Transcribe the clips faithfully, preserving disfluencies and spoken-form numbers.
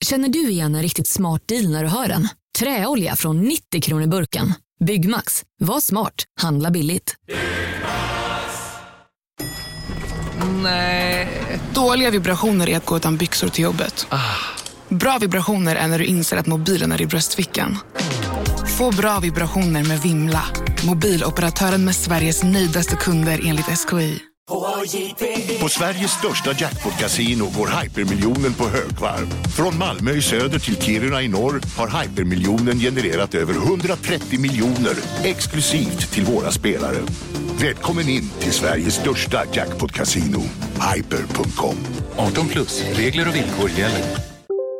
Känner du igen en riktigt smart deal när du hör den? Träolja från nittio kronor burken. Byggmax, var smart, handla billigt. Nej. Dåliga vibrationer är att gå utan byxor till jobbet. Ah. Bra vibrationer är när du inser att mobilen är i bröstfickan. Få bra vibrationer med Vimla. Mobiloperatören med Sveriges nöjdaste kunder enligt S K I. På Sveriges största jackpot-casino går hypermiljonen på högvarv. Från Malmö i söder till Kiruna i norr har hypermiljonen genererat över hundratrettio miljoner exklusivt till våra spelare. Välkommen in till Sveriges största jackpot-casino, hyper punkt com. arton plus, regler och villkor gäller.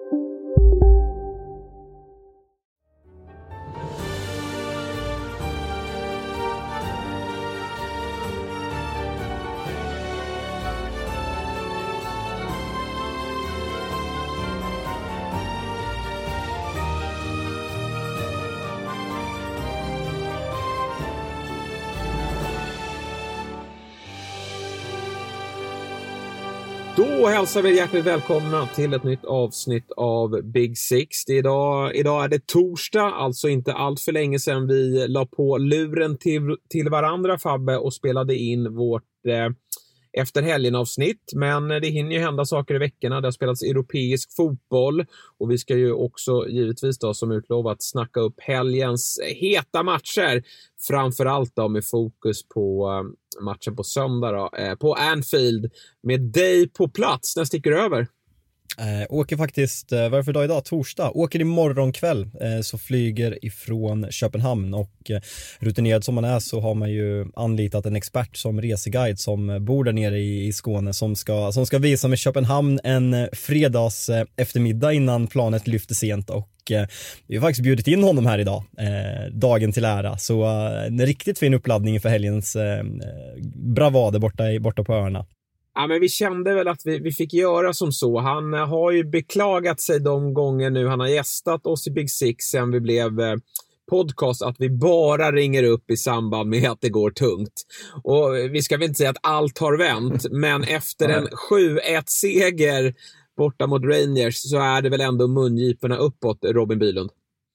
Då hälsar vi hjärtligt välkomna till ett nytt avsnitt av Big Six. Det är idag, idag är det torsdag, alltså inte allt för länge sedan vi la på luren till, till varandra, Fabbe, och spelade in vårt eh, efter helgen avsnitt. Men det hinner ju hända saker i veckorna. Det har spelats europeisk fotboll och vi ska ju också givetvis då som utlovat snacka upp helgens heta matcher. Framförallt då med fokus på uh, matchen på söndag då, eh, på Anfield med dig på plats. När sticker du över? Eh, åker faktiskt, eh, vad är det för dag idag? Torsdag. Åker imorgon kväll eh, så flyger ifrån Köpenhamn och eh, rutinerad som man är så har man ju anlitat en expert som reseguide som bor där nere i, i Skåne som ska, som ska visa med Köpenhamn en eh, fredags eh, eftermiddag innan planet lyfter sent och eh, vi har faktiskt bjudit in honom här idag, eh, dagen till ära. Så eh, en riktigt fin uppladdning för helgens eh, bravader borta, i, borta på öarna. Ja, men vi kände väl att vi, vi fick göra som så. Han eh, har ju beklagat sig de gånger nu han har gästat oss i Big Six sen vi blev eh, podcast att vi bara ringer upp i samband med att det går tungt. Och vi ska väl inte säga att allt har vänt, men efter en sju ett seger borta mot Rangers så är det väl ändå mungiporna uppåt, Robin Bylund.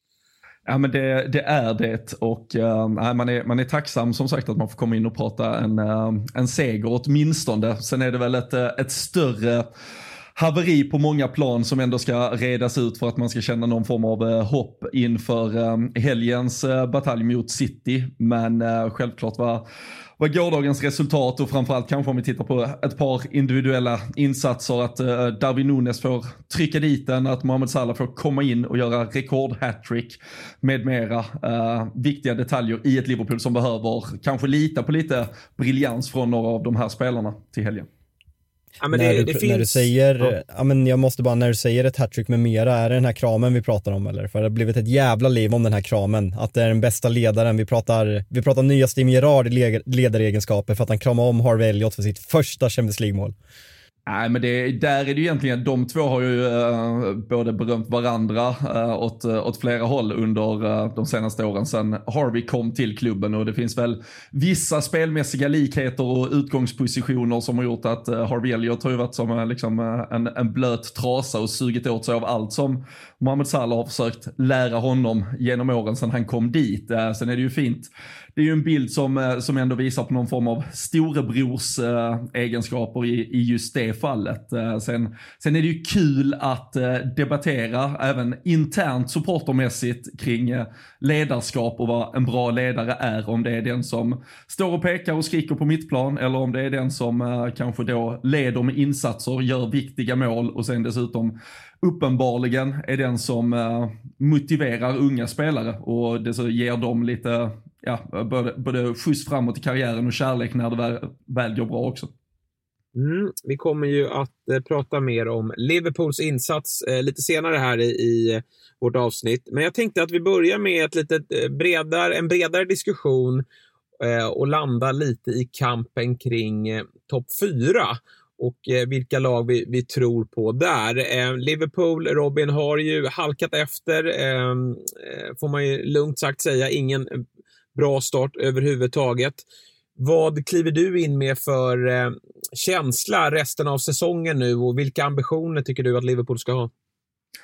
Ja, men det, det är det och uh, man, är, man är tacksam som sagt att man får komma in och prata en, uh, en seger åtminstone. Sen är det väl ett, ett större haveri på många plan som ändå ska redas ut för att man ska känna någon form av uh, hopp inför uh, helgens uh, batalj mot City. Men uh, självklart var Vad gårdagens resultat och framförallt kanske om vi tittar på ett par individuella insatser att uh, Darwin Núñez får trycka dit den, att Mohamed Salah får komma in och göra rekord-hattrick med mera uh, viktiga detaljer i ett Liverpool som behöver kanske lita på lite briljans från några av de här spelarna till helgen. Ja, men när, det, du, det finns... när du säger ja. ja, men jag måste bara, när du säger ett hattrick med mera, är det den här kramen vi pratar om eller? För det har blivit ett jävla liv om den här kramen, att det är den bästa ledaren. Vi pratar, vi pratar nya Steven Gerrard i ledaregenskaper för att han kramar om Harvey Elliott för sitt första Champions League-mål. Nej, men det, där är det ju egentligen, de två har ju uh, både berömt varandra uh, åt, uh, åt flera håll under uh, de senaste åren sedan Harvey kom till klubben, och det finns väl vissa spelmässiga likheter och utgångspositioner som har gjort att uh, Harvey Elliott har ju varit som uh, liksom, uh, en, en blöt trasa och sugit åt sig av allt som Mohamed Salah har försökt lära honom genom åren sedan han kom dit. Uh, sen är det ju fint. Det är ju en bild som, som ändå visar på någon form av storebrors äh, egenskaper i, i just det fallet. Äh, sen, sen är det ju kul att äh, debattera även internt supportermässigt kring äh, ledarskap och vad en bra ledare är. Om det är den som står och pekar och skriker på mittplan, eller om det är den som äh, kanske då leder med insatser, gör viktiga mål och sen dessutom uppenbarligen är den som äh, motiverar unga spelare och det så ger dem lite ja, både, både skjuts framåt i karriären och kärlek när det väl, väl går bra också. Mm, vi kommer ju att eh, prata mer om Liverpools insats eh, lite senare här i, i vårt avsnitt. Men jag tänkte att vi börjar med ett litet, eh, bredare, en bredare diskussion eh, och landa lite i kampen kring eh, topp fyra. Och eh, vilka lag vi, vi tror på där. Eh, Liverpool, Robin, har ju halkat efter. Eh, får man ju lugnt sagt säga. Ingen bra start överhuvudtaget. Vad kliver du in med för eh, känsla resten av säsongen nu? Och vilka ambitioner tycker du att Liverpool ska ha?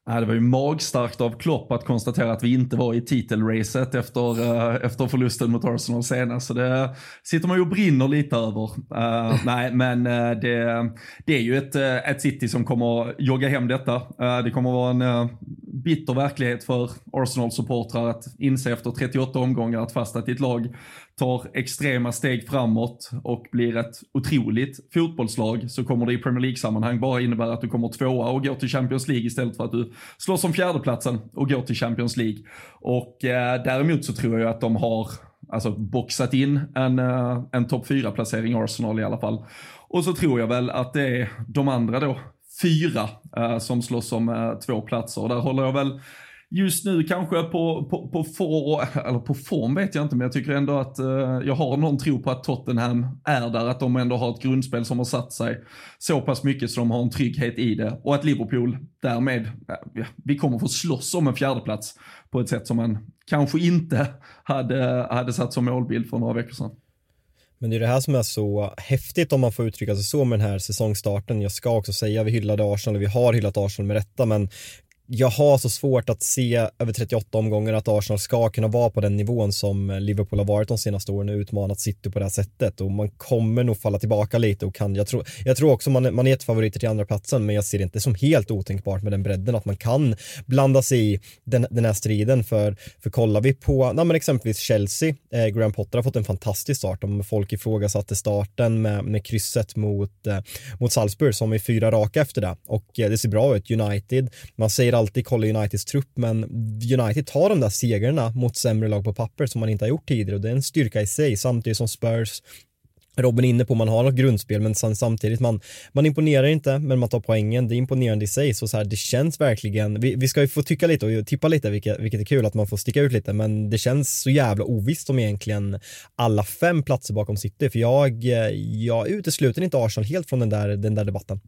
Ja, det var ju magstarkt av Klopp att konstatera att vi inte var i titelracet efter, uh, efter förlusten mot Arsenal senast. Så det sitter man ju och brinner lite över. Uh, nej, men uh, det, det är ju ett, uh, ett City som kommer jogga hem detta. Uh, det kommer vara en uh, bitter verklighet för Arsenal-supportrar att inse efter trettioåtta omgångar att fast att ditt lag tar extrema steg framåt och blir ett otroligt fotbollslag, så kommer det i Premier League-sammanhang bara innebära att du kommer tvåa och går till Champions League istället för att du slåss om fjärdeplatsen och går till Champions League. Och eh, däremot så tror jag att de har alltså boxat in en, eh, en topp fyra placering i Arsenal i alla fall. Och så tror jag väl att det är de andra då, fyra, eh, som slåss om eh, två platser. Och där håller jag väl just nu kanske på, på, på, for, eller på form vet jag inte, men jag tycker ändå att uh, jag har någon tro på att Tottenham är där, att de ändå har ett grundspel som har satt sig så pass mycket så de har en trygghet i det, och att Liverpool därmed, ja, vi kommer få slåss om en fjärdeplats på ett sätt som man kanske inte hade, hade satt som målbild för några veckor sedan. Men det är det här som är så häftigt, om man får uttrycka sig så, med den här säsongstarten. Jag ska också säga, vi hyllade Arsenal, vi har hyllat Arsenal med rätta, men jag har så svårt att se över trettioåtta omgångar att Arsenal ska kunna vara på den nivån som Liverpool har varit de senaste åren och utmanat City på det här sättet, och man kommer nog falla tillbaka lite och kan, jag tror, jag tror också man, man är ett favoriter till andra platsen, men jag ser det inte som helt otänkbart med den bredden att man kan blanda sig i den, den här striden, för, för kollar vi på na, men exempelvis Chelsea, eh, Graham Potter har fått en fantastisk start, om folk ifrågasatte starten med, med krysset mot, eh, mot Salzburg som är fyra raka efter det, och eh, det ser bra ut. United, man säger alltid kolla Uniteds trupp, men United tar de där segrarna mot sämre lag på papper som man inte har gjort tidigare, och det är en styrka i sig, samtidigt som Spurs, Robin är inne på, man har något grundspel, men samtidigt man, man imponerar inte, men man tar poängen, det är imponerande i sig, så, så här, det känns verkligen, vi, vi ska ju få tycka lite och tippa lite, vilket, vilket är kul att man får sticka ut lite, men det känns så jävla ovisst om egentligen alla fem platser bakom City, för jag, jag utesluter inte Arsenal helt från den där, den där debatten.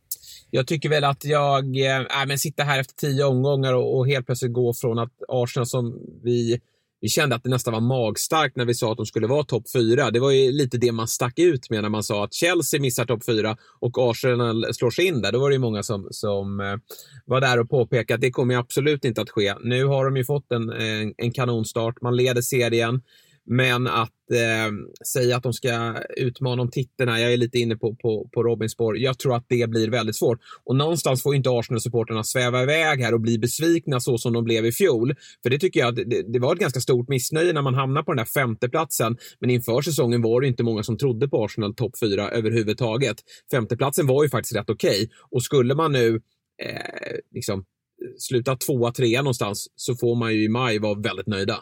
Jag tycker väl att jag äh, men sitta här efter tio omgångar och, och helt plötsligt gå från att Arsenal, som vi, vi kände att det nästan var magstarkt när vi sa att de skulle vara topp fyra. Det var ju lite det man stack ut med när man sa att Chelsea missar topp fyra och Arsenal slår sig in där. Då var det ju många som, som äh, var där och påpekade att det kommer absolut inte att ske. Nu har de ju fått en, en, en kanonstart, man leder serien. Men att eh, säga att de ska utmana om titlarna, jag är lite inne på, på, på Robins spår. Jag tror att det blir väldigt svårt. Och någonstans får inte Arsenal-supporterna sväva iväg här och bli besvikna så som de blev i fjol. För det tycker jag, det, det var ett ganska stort missnöje när man hamnar på den där femteplatsen. Men inför säsongen var det inte många som trodde på Arsenal topp fyra överhuvudtaget. Femteplatsen var ju faktiskt rätt okej. Okay. Och skulle man nu eh, liksom sluta tvåa, trea någonstans, så får man ju i maj vara väldigt nöjda.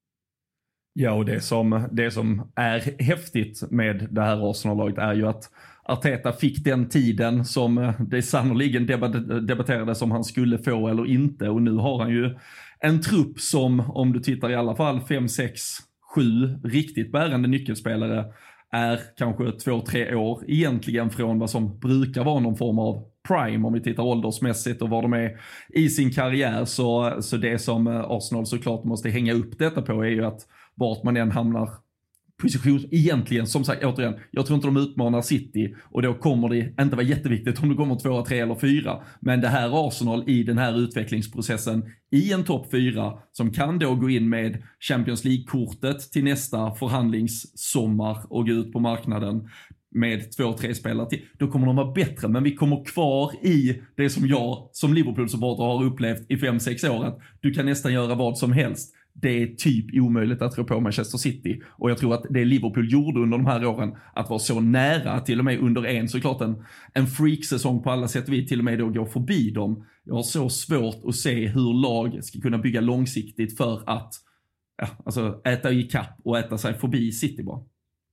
Ja, och det som, det som är häftigt med det här Arsenal-laget är ju att Arteta fick den tiden som det sannoliken debatterades om han skulle få eller inte, och nu har han ju en trupp som, om du tittar i alla fall fem, sex, sju riktigt bärande nyckelspelare, är kanske två, tre år egentligen från vad som brukar vara någon form av prime om vi tittar åldersmässigt och var de är i sin karriär. Så, så det som Arsenal såklart måste hänga upp detta på är ju att vart man än hamnar position, egentligen, som sagt, återigen, jag tror inte de utmanar City, och då kommer det inte vara jätteviktigt om du kommer två, tre eller fyra, men det här Arsenal i den här utvecklingsprocessen i en topp fyra som kan då gå in med Champions League-kortet till nästa förhandlingssommar och gå ut på marknaden med två, tre spelare till, då kommer de vara bättre, men vi kommer kvar i det som jag som Liverpool-supporter har upplevt i fem, sex år, att du kan nästan göra vad som helst. Det är typ omöjligt att tro på Manchester City, och jag tror att det Liverpool gjorde under de här åren, att vara så nära, till och med under en såklart en, en freak-säsong på alla sätt, vi till och med då går förbi dem. Jag har så svårt att se hur lag ska kunna bygga långsiktigt för att ja, alltså äta i kapp och äta sig förbi City bara.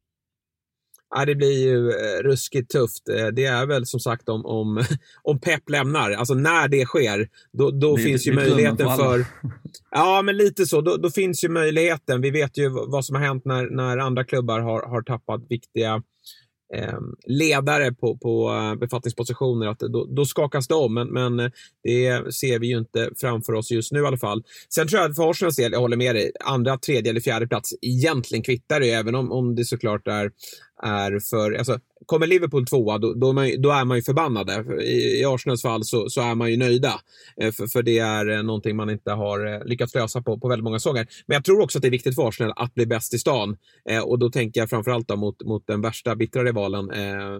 Ja, det blir ju eh, ruskigt tufft. Det är väl som sagt om, om, om Pep lämnar. Alltså när det sker, då, då det, finns ju möjligheten för... för ja, men lite så. Då, då finns ju möjligheten. Vi vet ju vad som har hänt när, när andra klubbar har, har tappat viktiga eh, ledare på, på befattningspositioner. Att då, då skakas det om. Men, men det ser vi ju inte framför oss just nu i alla fall. Sen tror jag att för Arsenals del, jag håller med dig, andra, tredje eller fjärde plats egentligen kvittar det, även om, om det såklart är är för, alltså, kommer Liverpool tvåa då, då, är man, då är man ju förbannade. I, i Arsenals fall så, så är man ju nöjda. Eh, för, för det är eh, någonting man inte har eh, lyckats lösa på, på väldigt många säsonger. Men jag tror också att det är viktigt för Arsenal att bli bäst i stan. Eh, och då tänker jag framförallt då mot, mot den värsta bittra rivalen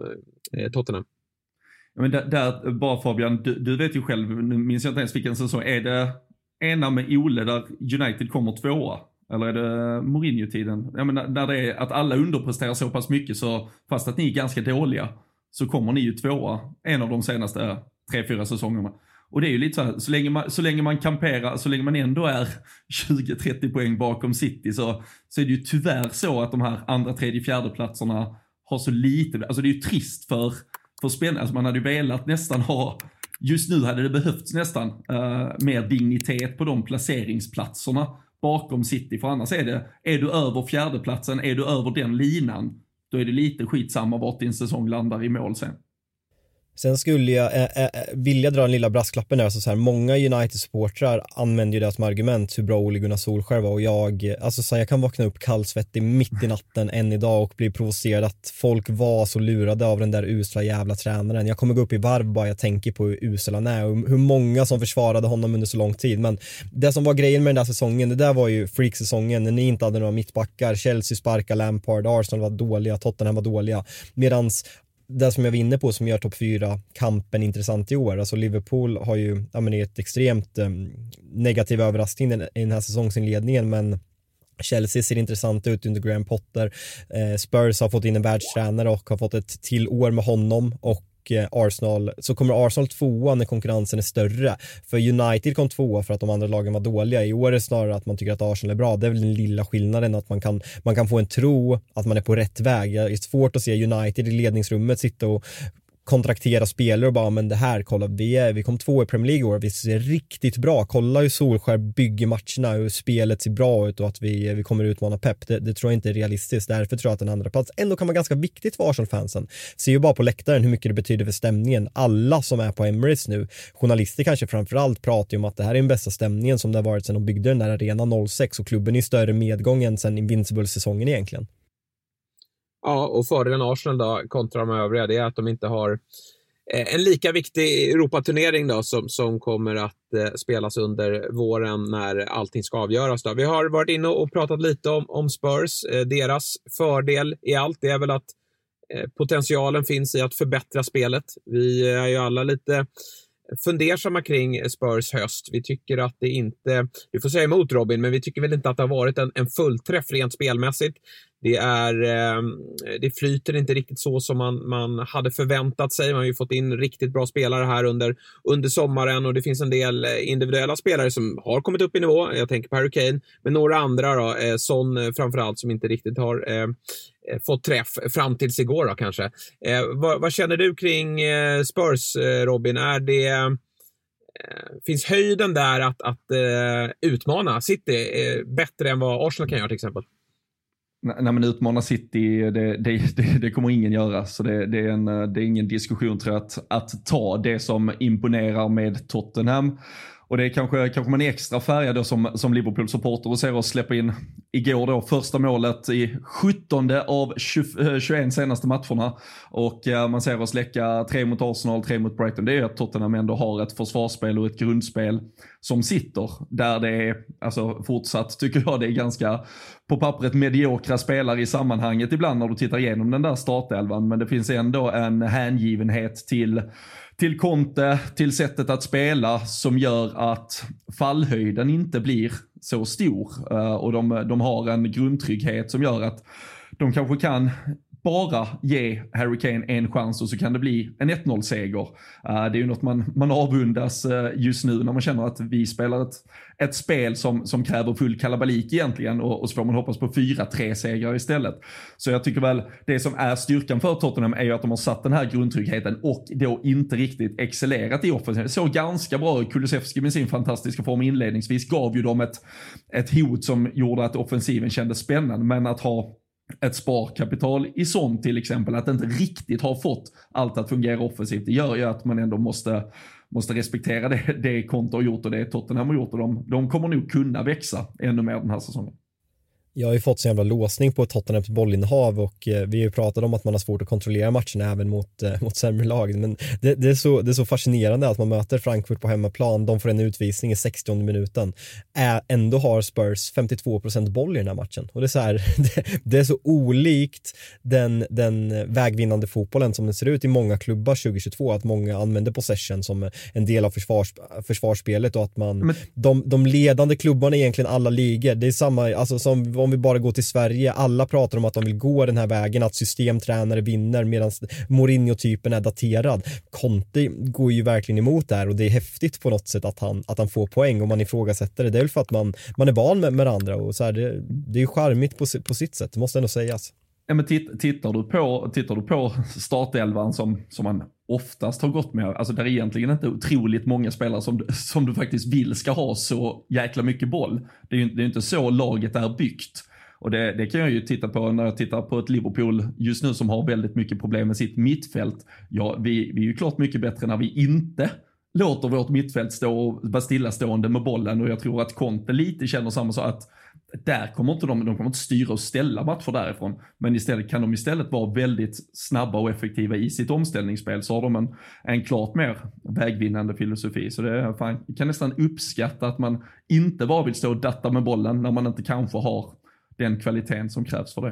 eh, eh, Tottenham. Ja, men där, där, bara Fabian, du, du vet ju själv, nu minns jag inte ens vilken säsong, är det ena med Ole där United kommer tvåa? Eller är det Mourinho-tiden? Ja, men när det är att alla underpresterar så pass mycket, så fast att ni är ganska dåliga, så kommer ni ju tvåa en av de senaste tre, fyra säsongerna. Och det är ju lite så här, så länge man, så länge man kamperar, så länge man ändå är tjugo trettio poäng bakom City, så, så är det ju tyvärr så att de här andra, tredje, fjärde platserna har så lite, alltså det är ju trist för, för spelarna, alltså man hade ju velat nästan ha, just nu hade det behövts nästan uh, mer dignitet på de placeringsplatserna bakom City, för annars är det, är du över fjärdeplatsen, är du över den linan, då är det lite skitsamma vart din säsong landar i mål sen. Sen skulle jag äh, äh, vilja dra en lilla brasklappen där, så, så här, många United-supportrar använder ju det som argument hur bra Ole Gunnar Solskjaer var, och jag, alltså, så här, jag kan vakna upp kallsvettig mitt i natten än idag och bli provocerad att folk var så lurade av den där usla jävla tränaren. Jag kommer gå upp i varv bara jag tänker på hur usel han är och hur många som försvarade honom under så lång tid. Men det som var grejen med den där säsongen, det där var ju freak-säsongen när ni inte hade några mittbackar, Chelsea sparkade Lampard, Arsenal var dåliga, Tottenham var dåliga, medans det som jag var inne på som gör topp fyra kampen intressant i år. Alltså Liverpool har ju ja, men ett extremt eh, negativ överraskning i den här säsongsinledningen, men Chelsea ser intressant ut under Graham Potter. Eh, Spurs har fått in en världstränare och har fått ett till år med honom, och Arsenal, så kommer Arsenal tvåa när konkurrensen är större. För United kom tvåa för att de andra lagen var dåliga. I år är det snarare att man tycker att Arsenal är bra. Det är väl den lilla skillnaden, att man kan, man kan få en tro att man är på rätt väg. Det är svårt att se United i ledningsrummet sitta och kontraktera spelare och bara, men det här, kolla, vi, är, vi kom två i Premier League i år, vi ser riktigt bra, kolla hur Solskjaer bygger matcherna, hur spelet ser bra ut och att vi, vi kommer utmana Pep, det, det tror jag inte är realistiskt. Därför tror jag att en andra plats ändå kan vara ganska viktigt för Arsenal-fansen. Ser ju bara på läktaren hur mycket det betyder för stämningen. Alla som är på Emirates nu, journalister kanske framförallt, pratar ju om att det här är den bästa stämningen som det har varit sedan de byggde den där arenan noll sex, och klubben är i större medgång än sedan Invincible-säsongen egentligen. Ja, och fördelen Arsenal då kontra de övriga, det är att de inte har eh, en lika viktig Europaturnering då som, som kommer att eh, spelas under våren när allting ska avgöras då. Vi har varit inne och pratat lite om, om Spurs. Eh, deras fördel i allt, det är väl att eh, potentialen finns i att förbättra spelet. Vi är ju alla lite fundersamma kring Spurs höst. Vi tycker att det inte, du får säga emot Robin, men vi tycker väl inte att det har varit en, en fullträff rent spelmässigt. Det är eh, det flyter inte riktigt så som man, man hade förväntat sig. Man har ju fått in riktigt bra spelare här under, under sommaren, och det finns en del individuella spelare som har kommit upp i nivå. Jag tänker på Harry Kane, men några andra då, eh, Son framförallt, som inte riktigt har eh, fått träff fram tills igår då, kanske. Eh, vad, vad känner du kring eh, Spurs, eh, Robin? Är det eh, finns höjden där att, att eh, utmana City eh, bättre än vad Arsenal kan göra till exempel? När man utmanar City, det, det, det, det kommer ingen göra. Så det, det, är en, det är ingen diskussion, tror jag, att, att ta det som imponerar med Tottenham. Och det är kanske, kanske man är extra färgad då som, som Liverpool-supporter och ser oss släppa in igår då första målet i sjuttonde av tjugo, tjugoett senaste matcherna. Och uh, man ser oss läcka tre mot Arsenal, tre mot Brighton. Det är att Tottenham ändå har ett försvarsspel och ett grundspel som sitter. Där det är, alltså fortsatt tycker jag det är ganska på pappret mediokra spelare i sammanhanget ibland när du tittar igenom den där startelvan. Men det finns ändå en hängivenhet till till Conte, till sättet att spela som gör att fallhöjden inte blir så stor. Uh, och de, de har en grundtrygghet som gör att de kanske kan bara ge Harry Kane en chans och så kan det bli en ett noll-seger. Uh, det är ju något man, man avundas uh, just nu när man känner att vi spelar ett, ett spel som, som kräver full kalabalik egentligen, och, och så får man hoppas på fyra tre segrar istället. Så jag tycker väl det som är styrkan för Tottenham är ju att de har satt den här grundtryggheten och då inte riktigt excellerat i offensiven. Så ganska bra. Kulusevski med sin fantastiska form inledningsvis gav ju dem ett, ett hot som gjorde att offensiven kändes spännande, men att ha ett sparkapital i sånt till exempel, att inte riktigt har fått allt att fungera offensivt, det gör ju att man ändå måste, måste respektera det, det Conte har gjort och det Tottenham har gjort, och de, de kommer nog kunna växa ännu mer den här säsongen. Jag har ju fått så jävla låsning på Tottenhams bollinnehav och eh, vi har ju pratat om att man har svårt att kontrollera matcherna även mot, eh, mot sämre lag. Men det, det, är så, det är så fascinerande att man möter Frankfurt på hemmaplan, de får en utvisning i sextionde minuten. Ä, ändå har Spurs femtiotvå procent boll i den här matchen. Och det är så här, det, det är så olikt den, den vägvinnande fotbollen som den ser ut i många klubbar tjugohundratjugotvå, att många använder possession som en del av försvars, försvarsspelet och att man, men, de, de ledande klubbarna är egentligen alla ligor. Det är samma, alltså som om vi bara går till Sverige, alla pratar om att de vill gå den här vägen, att systemtränare vinner medan Mourinho-typen är daterad. Conte går ju verkligen emot det här och det är häftigt på något sätt att han, att han får poäng och man ifrågasätter det. Det är väl för att man, man är van med, med andra och så här, det, det är ju charmigt på, på sitt sätt, det måste ändå sägas. Ja, men titt, tittar, du på, tittar du på startelvan som, som man oftast har gått med, alltså där är egentligen inte otroligt många spelare som, som du faktiskt vill ska ha så jäkla mycket boll. Det är ju det är inte så laget är byggt. Och det, det kan jag ju titta på när jag tittar på ett Liverpool just nu som har väldigt mycket problem med sitt mittfält. Ja, vi, vi är ju klart mycket bättre när vi inte låter vårt mittfält stå och vara stillastående med bollen, och jag tror att Conte lite känner samma så att där kommer inte de, de kommer inte styra och ställa matcher därifrån, men istället kan de istället vara väldigt snabba och effektiva i sitt omställningsspel, så har de en, en klart mer vägvinnande filosofi. Så det är fan, jag kan nästan uppskatta att man inte bara vill stå och datta med bollen när man inte kanske har den kvaliteten som krävs för det.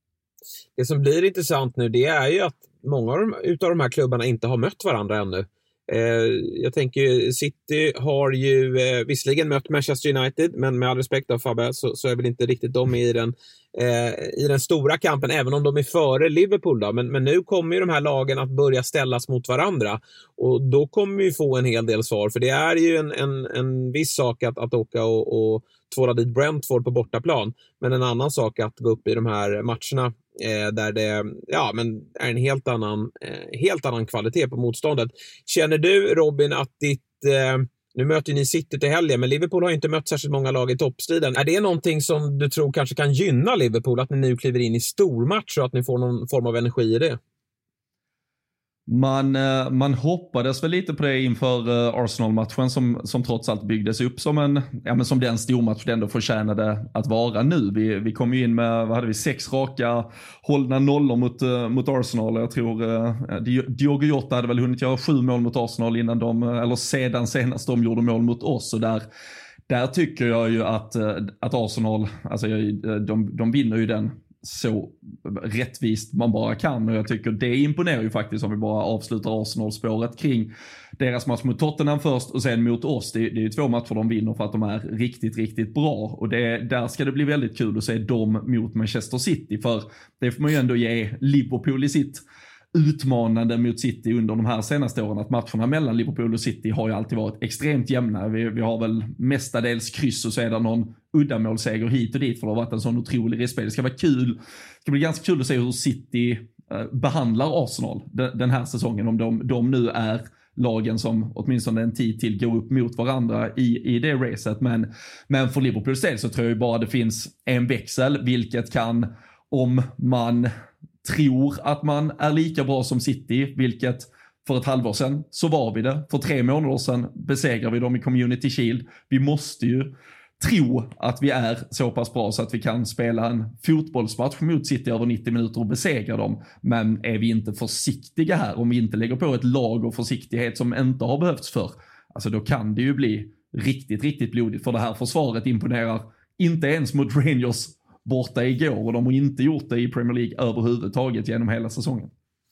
Det som blir intressant nu, det är ju att många av de, utav de här klubbarna inte har mött varandra ännu. Eh, jag tänker City har ju eh, visserligen mött Manchester United, men med all respekt av Fabbe så, så är väl inte riktigt de i den, eh, i den stora kampen, även om de är före Liverpool då. Men, men nu kommer ju de här lagen att börja ställas mot varandra och då kommer vi få en hel del svar, för det är ju en, en, en viss sak att, att åka och, och tvåla dit Brentford på bortaplan, men en annan sak att gå upp i de här matcherna Eh, där det ja, men är en helt annan, eh, helt annan kvalitet på motståndet. Känner du, Robin, att ditt eh, nu möter ni City till helgen, men Liverpool har ju inte mött särskilt många lag i toppstriden. Är det någonting som du tror kanske kan gynna Liverpool, att ni nu kliver in i stormatch och att ni får någon form av energi i det? Man, man hoppades väl lite på det inför Arsenal-matchen som, som trots allt byggdes upp som, en, ja, men som den stormatch det ändå förtjänade att vara nu. Vi, vi kom ju in med, vad hade vi, sex raka hållna nollor mot, mot Arsenal. Jag tror uh, Diogo Jota hade väl hunnit göra sju mål mot Arsenal innan de, eller sedan senast de gjorde mål mot oss. Och där, där tycker jag ju att, att Arsenal, alltså de, de vinner ju den så rättvist man bara kan, och jag tycker det imponerar ju faktiskt om vi bara avslutar Arsenal-spåret kring deras match mot Tottenham först och sen mot oss. Det, det är ju två matcher de vinner för att de är riktigt, riktigt bra, och det, där ska det bli väldigt kul att se dem mot Manchester City, för det får man ju ändå ge Liverpool i sitt utmanande mot City under de här senaste åren, att matcherna mellan Liverpool och City har ju alltid varit extremt jämna. Vi, vi har väl mestadels kryss och så är det någon uddamålsseger hit och dit, för det har varit en sån otrolig respel. Det ska vara kul. Det ska bli ganska kul att se hur City eh, behandlar Arsenal den, den här säsongen, om de, de nu är lagen som åtminstone en tid till går upp mot varandra i, i det racet. Men, men för Liverpools del så tror jag bara det finns en växel, vilket kan, om man tror att man är lika bra som City, vilket för ett halvår sedan så var vi det. För tre månader sedan besegrar vi dem i Community Shield. Vi måste ju tro att vi är så pass bra så att vi kan spela en fotbollsmatch mot City över nittio minuter och besegra dem. Men är vi inte försiktiga här, om vi inte lägger på ett lag och försiktighet som inte har behövts för, alltså då kan det ju bli riktigt, riktigt blodigt, för det här försvaret imponerar inte ens mot Rangers borta igår, och de har inte gjort det i Premier League överhuvudtaget genom hela säsongen.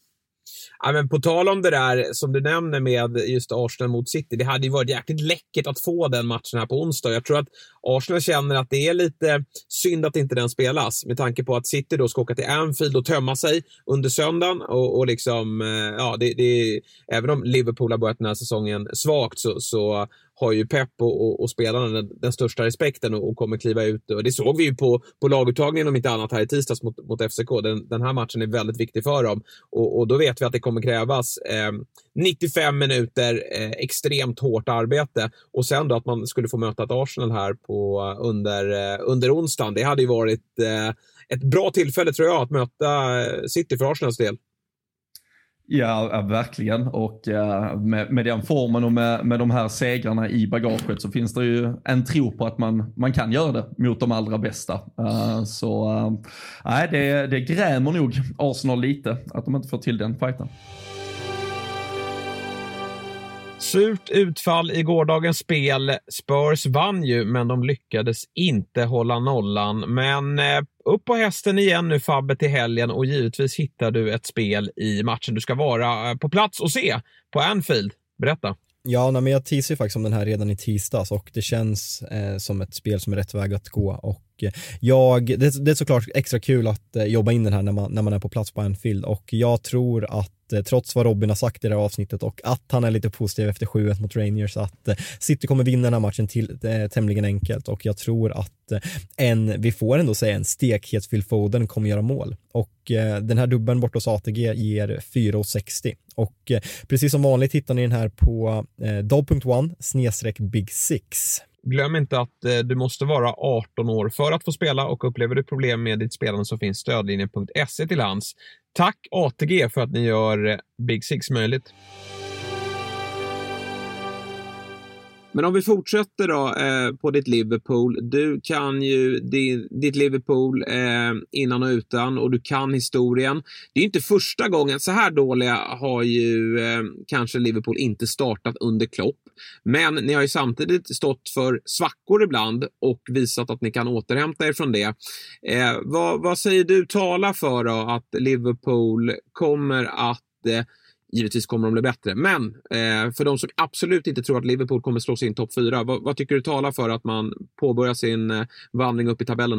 Ja, men på tal om det där som du nämner med just Arsenal mot City, det hade ju varit jäkligt läckert att få den matchen här på onsdag. Jag tror att Arsenal känner att det är lite synd att inte den spelas, med tanke på att City då ska åka till Anfield och tömma sig under söndagen, och, och liksom ja, det, det, även om Liverpool har börjat den här säsongen svagt, så, så har ju Pep och, och, och spelarna den, den största respekten och, och kommer kliva ut. Och det såg vi ju på, på laguttagningen om inte annat här i tisdags mot, mot F C K. Den, den här matchen är väldigt viktig för dem. Och, och då vet vi att det kommer krävas eh, nittiofem minuter eh, extremt hårt arbete. Och sen då att man skulle få möta ett Arsenal här på, under, eh, under onsdagen. Det hade ju varit eh, ett bra tillfälle, tror jag, att möta City för Arsenals del. Ja, ja, verkligen. Och uh, med, med den formen och med, med de här segrarna i bagaget så finns det ju en tro på att man, man kan göra det mot de allra bästa. Uh, så uh, nej, det, det grämer nog Arsenal lite att de inte får till den fighten. Surt utfall i gårdagens spel. Spurs vann ju, men de lyckades inte hålla nollan. Men eh, upp på hästen igen nu, Fabbe, till helgen, och givetvis hittar du ett spel i matchen du ska vara eh, på plats och se på Anfield. Berätta. Ja, nej, men jag teasar ju faktiskt om den här redan i tisdags och det känns eh, som ett spel som är rätt väg att gå. Och eh, jag, det, det är såklart extra kul att eh, jobba in den här när man, när man är på plats på Anfield, och jag tror att eh, trots vad Robin har sagt i det här avsnittet och att han är lite positiv efter sju ett mot Rangers, att eh, City kommer vinna den här matchen till, eh, tämligen enkelt, och jag tror att eh, en, vi får ändå säga en stekhet Phil Foden kommer göra mål, och eh, den här dubben bort hos A T G ger fyra sextio. Och eh, precis som vanligt hittar ni den här på eh, dobb punkt one snedstreck big six. Glöm inte att eh, du måste vara arton år för att få spela, och upplever du problem med ditt spelande så finns stödlinjen punkt se till hands. Tack A T G för att ni gör eh, Big Six möjligt. Men om vi fortsätter då eh, på ditt Liverpool. Du kan ju din, ditt Liverpool eh, innan och utan, och du kan historien. Det är inte första gången. Så här dåliga har ju eh, kanske Liverpool inte startat under Klopp. Men ni har ju samtidigt stått för svackor ibland och visat att ni kan återhämta er från det. Eh, vad, vad säger du talar för då att Liverpool kommer att... Eh, Givetvis kommer de bli bättre. Men eh, för de som absolut inte tror att Liverpool kommer slå sin topp fyra, vad, vad tycker du talar för att man påbörjar sin eh, vandring upp i tabellen nu?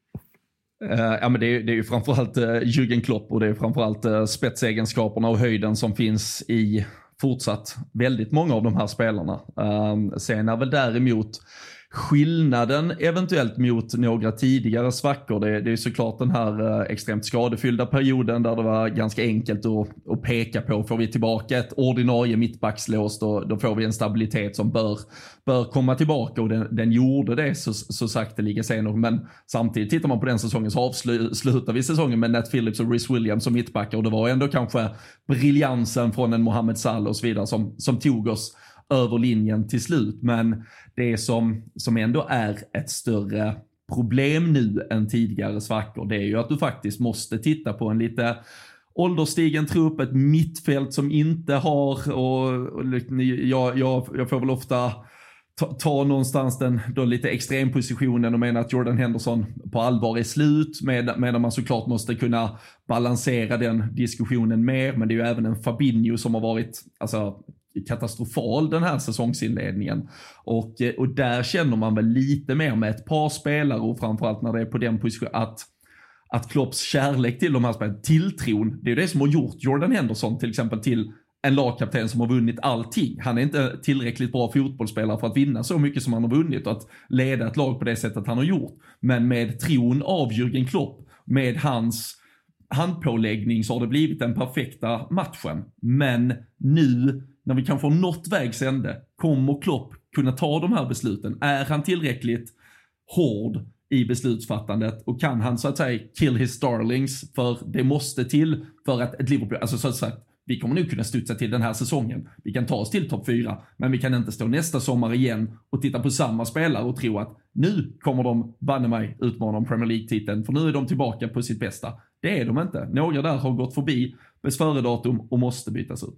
Uh, ja, men det är, det är ju framförallt uh, Jürgen Klopp, och det är framförallt uh, spetsegenskaperna och höjden som finns i fortsatt väldigt många av de här spelarna. Uh, sen är väl däremot skillnaden eventuellt mot några tidigare svackor, det, det är såklart den här eh, extremt skadefyllda perioden där det var ganska enkelt att, att peka på. Får vi tillbaka ett ordinarie mittbackslås, då, då får vi en stabilitet som bör, bör komma tillbaka, och den, den gjorde det så, så sakteliga senare. Men samtidigt tittar man på den säsongen så avslutar vi säsongen med Nat Phillips och Rhys Williams som mittbackar, och det var ändå kanske briljansen från en Mohamed Salah och så vidare som, som tog oss över linjen till slut. Men det som, som ändå är ett större problem nu än tidigare svackor, det är ju att du faktiskt måste titta på en lite ålderstigen trupp, ett mittfält som inte har, och, och jag, jag, jag får väl ofta ta, ta någonstans den då lite extrempositionen och mena att Jordan Henderson på allvar är slut, med, medan man såklart måste kunna balansera den diskussionen mer. Men det är ju även en Fabinho som har varit alltså katastrofal den här säsongsinledningen, och, och där känner man väl lite mer med ett par spelare, och framförallt när det är på den positionen, att, att Klopps kärlek till de här spelarna, tilltron, det är ju det som har gjort Jordan Henderson till exempel till en lagkapten som har vunnit allting. Han är inte tillräckligt bra fotbollsspelare för att vinna så mycket som han har vunnit och att leda ett lag på det sättet han har gjort, men med tron av Jürgen Klopp, med hans handpåläggning, så har det blivit den perfekta matchen. Men nu när vi kan få något vägs ände, kommer Klopp kunna ta de här besluten? Är han tillräckligt hård i beslutsfattandet, och kan han så att säga kill his darlings? För det måste till för att ett Liverpool, alltså så att säga, vi kommer nu kunna studsa till den här säsongen. Vi kan ta oss till topp fyra, men vi kan inte stå nästa sommar igen och titta på samma spelare och tro att nu kommer de banne mig utmana om Premier League-titeln, för nu är de tillbaka på sitt bästa. Det är de inte. Några där har gått förbi bäst före-datum och måste bytas ut.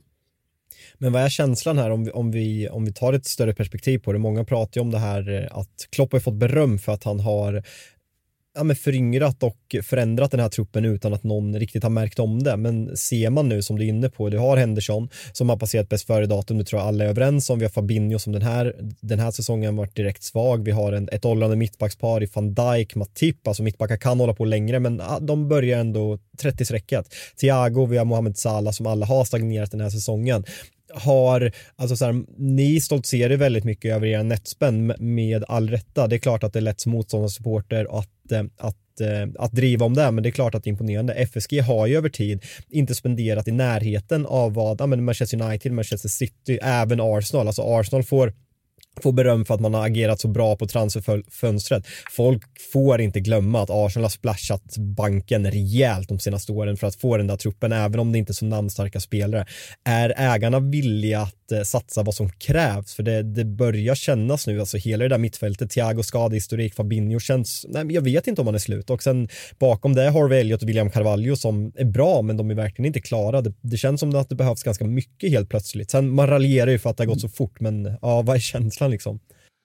Men vad är känslan här om vi, om, vi, om vi tar ett större perspektiv på det? Många pratar ju om det här att Klopp har fått beröm för att han har ja, men föryngrat och förändrat den här truppen utan att någon riktigt har märkt om det. Men ser man nu, som du är inne på, du har Henderson som har passerat bäst före datum, det tror jag alla är överens om. Vi har Fabinho som den här, den här säsongen varit direkt svag. Vi har en, ett åldrande mittbackspar i Van Dijk, Matip, alltså mittbackar kan hålla på längre, men ja, de börjar ändå trettio-strecket. Thiago, vi har Mohamed Salah som alla har stagnerat den här säsongen. Har, alltså så här, ni stoltserar väldigt mycket över era netspänn med all rätta. Det är klart att det är lätt som motståndarsupporter att, att, att driva om det, men det är klart att det är imponerande. F S G har ju över tid inte spenderat i närheten av vad ja, men Manchester United, Manchester City, även Arsenal. Alltså Arsenal får få beröm för att man har agerat så bra på transferfönstret. Folk får inte glömma att Arsenal har splashat banken rejält de senaste åren för att få den där truppen, även om det inte är så namnstarka spelare. Är ägarna villiga att eh, satsa vad som krävs? För det, det börjar kännas nu, alltså hela det där mittfältet, Thiago skadehistorik, Fabinho känns, nej, jag vet inte om han är slut. Och sen bakom det Harvey Elliott och William Carvalho som är bra, men de är verkligen inte klara. Det, det känns som att det behövs ganska mycket helt plötsligt. Sen man raljerar ju för att det har gått så fort, men ja, vad är känslan liksom?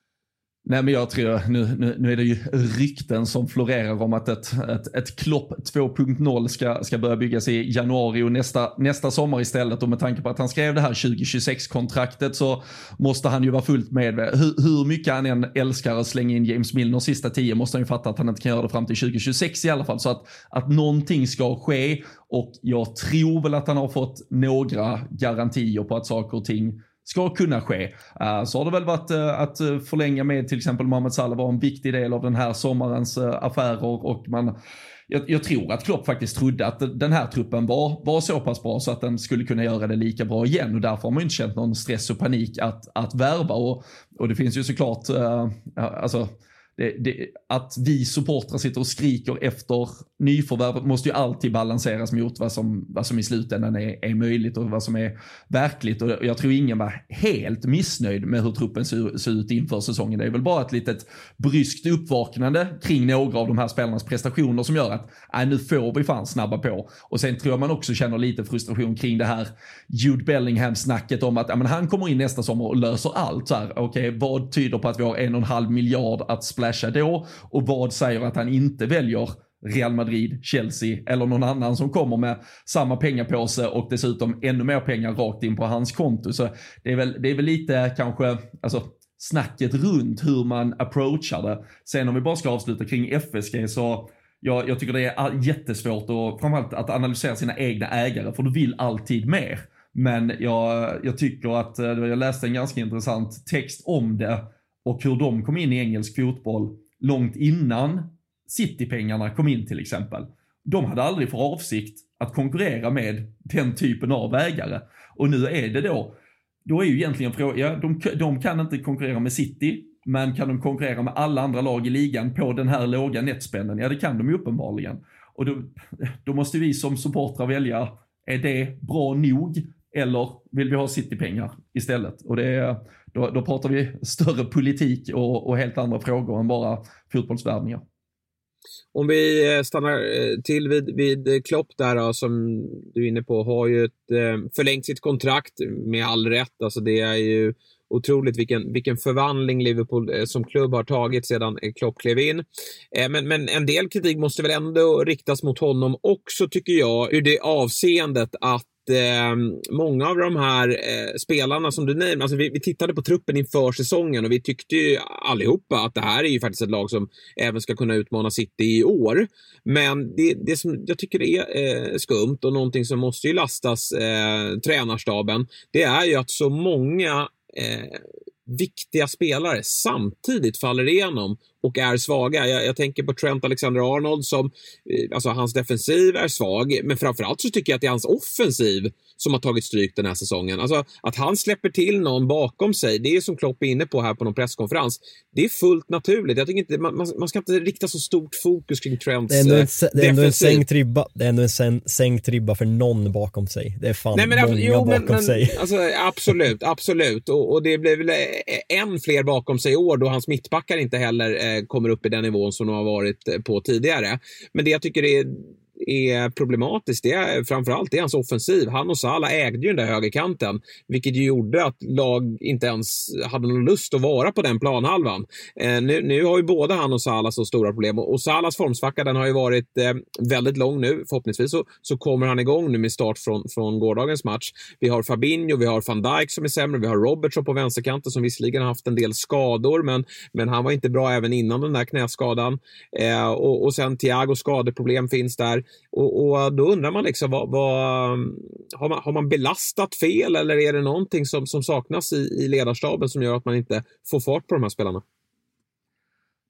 Nej, men jag tror, nu, nu, nu är det ju rykten som florerar om att ett, ett, ett Klopp två punkt noll ska, ska börja byggas i januari och nästa, nästa sommar istället. Och med tanke på att han skrev det här tjugo tjugosex-kontraktet så måste han ju vara fullt med. Hur, hur mycket han än älskar att slänga in James Milner sista tio måste han ju fatta att han inte kan göra det fram till tjugo tjugosex i alla fall. Så att, att någonting ska ske, och jag tror väl att han har fått några garantier på att saker och ting ska kunna ske. Uh, så har det väl varit uh, att uh, förlänga med till exempel Mohamed Salah var en viktig del av den här sommarens uh, affärer, och man, jag, jag tror att Klopp faktiskt trodde att den här truppen var, var så pass bra så att den skulle kunna göra det lika bra igen, och därför har man ju inte känt någon stress och panik att, att värva, och, och det finns ju såklart uh, alltså Det, det, att vi supportrar sitter och skriker efter nyförvärvet måste ju alltid balanseras mot vad som, vad som i slutändan är, är möjligt och vad som är verkligt, och jag tror ingen var helt missnöjd med hur truppen ser, ser ut inför säsongen. Det är väl bara ett litet bryskt uppvaknande kring några av de här spelarnas prestationer som gör att äh, nu får vi fan snabba på. Och sen tror jag man också känner lite frustration kring det här Jude Bellingham-snacket om att ja, men han kommer in nästa sommar och löser allt. Så här, okej, okay, vad tyder på att vi har en och en halv miljard att splasha då, och vad säger att han inte väljer Real Madrid, Chelsea eller någon annan som kommer med samma pengapåse och dessutom ännu mer pengar rakt in på hans konto. Så det är väl, det är väl lite kanske alltså, snacket runt hur man approachar det. Sen om vi bara ska avsluta kring F S G, så jag, jag tycker det är jättesvårt och framförallt att analysera sina egna ägare, för du vill alltid mer. Men jag, jag tycker att jag läste en ganska intressant text om det och hur de kom in i engelsk fotboll långt innan City-pengarna kom in till exempel. De hade aldrig för avsikt att konkurrera med den typen av ägare. Och nu är det då, då är ju egentligen frågan, ja, de, de kan inte konkurrera med City, men kan de konkurrera med alla andra lag i ligan på den här låga netspenden? Ja, det kan de ju uppenbarligen. Och då, då måste vi som supportrar välja, är det bra nog eller vill vi ha City-pengar istället? Och det är, då, då pratar vi större politik och, och helt andra frågor än bara fotbollsvärvningar. Om vi stannar till vid, vid Klopp där då, som du är inne på, har ju ett, förlängt sitt kontrakt med all rätt. Alltså det är ju otroligt vilken, vilken förvandling Liverpool som klubb har tagit sedan Klopp klev in. Men, men en del kritik måste väl ändå riktas mot honom också, tycker jag, ur det avseendet att Eh, många av de här eh, spelarna som du nämnde, alltså vi, vi tittade på truppen inför säsongen och vi tyckte ju allihopa att det här är ju faktiskt ett lag som även ska kunna utmana City i år. Men det, det som jag tycker är eh, skumt och någonting som måste ju lastas eh, tränarstaben, det är ju att så många eh, viktiga spelare samtidigt faller igenom och är svaga. Jag, jag tänker på Trent Alexander-Arnold som, alltså hans defensiv är svag, men framförallt så tycker jag att det är hans offensiv som har tagit stryk den här säsongen. Alltså att han släpper till någon bakom sig, det är som Klopp är inne på här på någon presskonferens. Det är fullt naturligt. Jag tycker inte, man, man ska inte rikta så stort fokus kring Trents defensiv. Det är ändå en, defensiv. en sänkt ribba. Det är ändå en sen, sänkt ribba för någon bakom sig. Det är fan Nej, men, många jo, bakom men, sig. Alltså, absolut, absolut. Och, och det blir väl än fler bakom sig i år då hans mittbackar inte heller eh, kommer upp i den nivån som de har varit på tidigare. Men det jag tycker är är problematiskt, det är framförallt det är hans offensiv. Han och Salah ägde ju den där högerkanten, vilket ju gjorde att lag inte ens hade någon lust att vara på den planhalvan. Eh, nu, nu har ju både han och Salah så stora problem, och Salahs formsvacka den har ju varit eh, väldigt lång nu. Förhoppningsvis så, så kommer han igång nu med start från, från gårdagens match. Vi har Fabinho, vi har Van Dijk som är sämre, vi har Robertson på vänsterkanten som visserligen har haft en del skador, men, men han var inte bra även innan den där knäskadan. Eh, och, och sen Thiago skadeproblem finns där. Och, och då undrar man liksom vad, vad, har, man, har man belastat fel, eller är det någonting som, som saknas i, i ledarstaben som gör att man inte får fart på de här spelarna?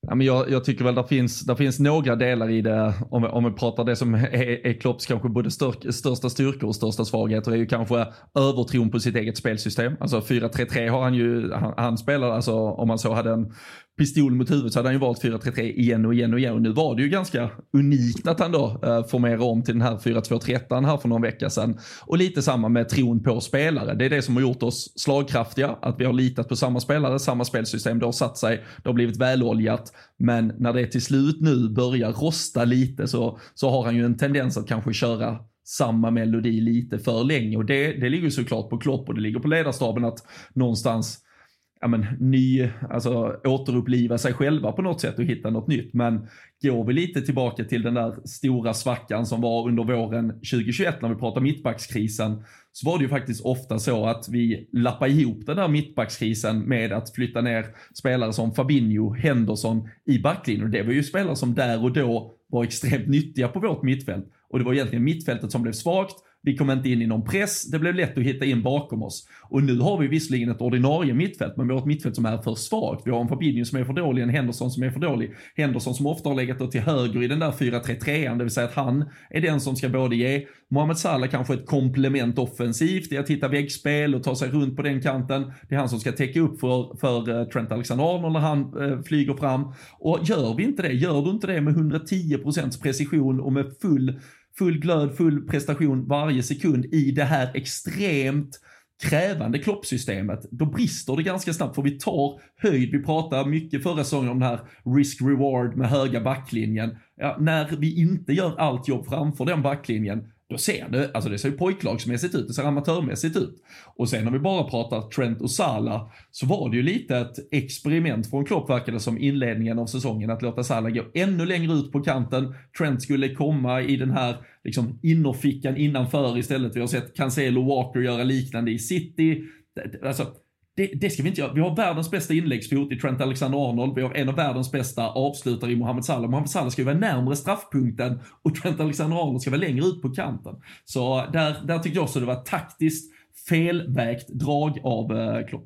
Ja, men jag, jag tycker väl det finns, där finns några delar i det, om vi, om vi pratar det som är, är Klopps kanske både stör, största styrkor och största svagheter, är ju kanske övertron på sitt eget spelsystem. Alltså fyra tre tre har han ju, han, han spelar, alltså om man så hade en pistol mot huvudet så hade han ju valt fyra tre tre igen och igen och igen. Och nu var det ju ganska unikt att han då eh, formerar om till den här fyra två tre här för någon vecka sedan. Och lite samma med tron på spelare. Det är det som har gjort oss slagkraftiga. Att vi har litat på samma spelare, samma spelsystem. Det har satt sig, det har blivit väloljat. Men när det till slut nu börjar rosta lite så, så har han ju en tendens att kanske köra samma melodi lite för länge. Och det, det ligger såklart på Klopp och det ligger på ledarstaben att någonstans ja, men, ny, alltså, återuppliva sig själva på något sätt och hitta något nytt. Men går vi lite tillbaka till den där stora svackan som var under våren tjugohundratjugoett när vi pratar mittbackskrisen, så var det ju faktiskt ofta så att vi lappade ihop den där mittbackskrisen med att flytta ner spelare som Fabinho, Henderson i backlinjen. Och det var ju spelare som där och då var extremt nyttiga på vårt mittfält. Och det var egentligen mittfältet som blev svagt. Vi kom inte in i någon press. Det blev lätt att hitta in bakom oss. Och nu har vi visserligen ett ordinarie mittfält, men vi har ett mittfält som är för svagt. Vi har en Fabinho som är för dålig, en Henderson som är för dålig. Henderson som ofta har legat då till höger i den där fyra tre tre, det vill säga att han är den som ska både ge Mohamed Salah kanske ett komplement offensivt i att hitta väggspel och ta sig runt på den kanten. Det är han som ska täcka upp för, för Trent Alexander-Arnold när han eh, flyger fram. Och gör vi inte det, gör du inte det med hundratio procent precision och med full full glöd, full prestation varje sekund i det här extremt krävande kloppsystemet, då brister det ganska snabbt, för vi tar höjd. Vi pratar mycket förra säsongen om den här risk-reward med höga backlinjen. Ja, när vi inte gör allt jobb framför den backlinjen, då ser det, alltså det ser ju pojklagsmässigt ut, det ser amatörmässigt ut. Och sen när vi bara pratar Trent och Salah, så var det ju lite ett experiment från Klopp, verkade som inledningen av säsongen, att låta Salah gå ännu längre ut på kanten. Trent skulle komma i den här liksom innerfickan innanför istället. Vi har sett Cancelo, Walker göra liknande i City. Alltså Det, det ska vi inte göra. Vi har världens bästa inläggsfot i Trent Alexander-Arnold. Vi har en av världens bästa avslutare i Mohamed Salah. Mohamed Salah ska ju vara närmare straffpunkten och Trent Alexander-Arnold ska vara längre ut på kanten. Så där, där tycker jag också det var taktiskt felvägt drag av eh, Klopp.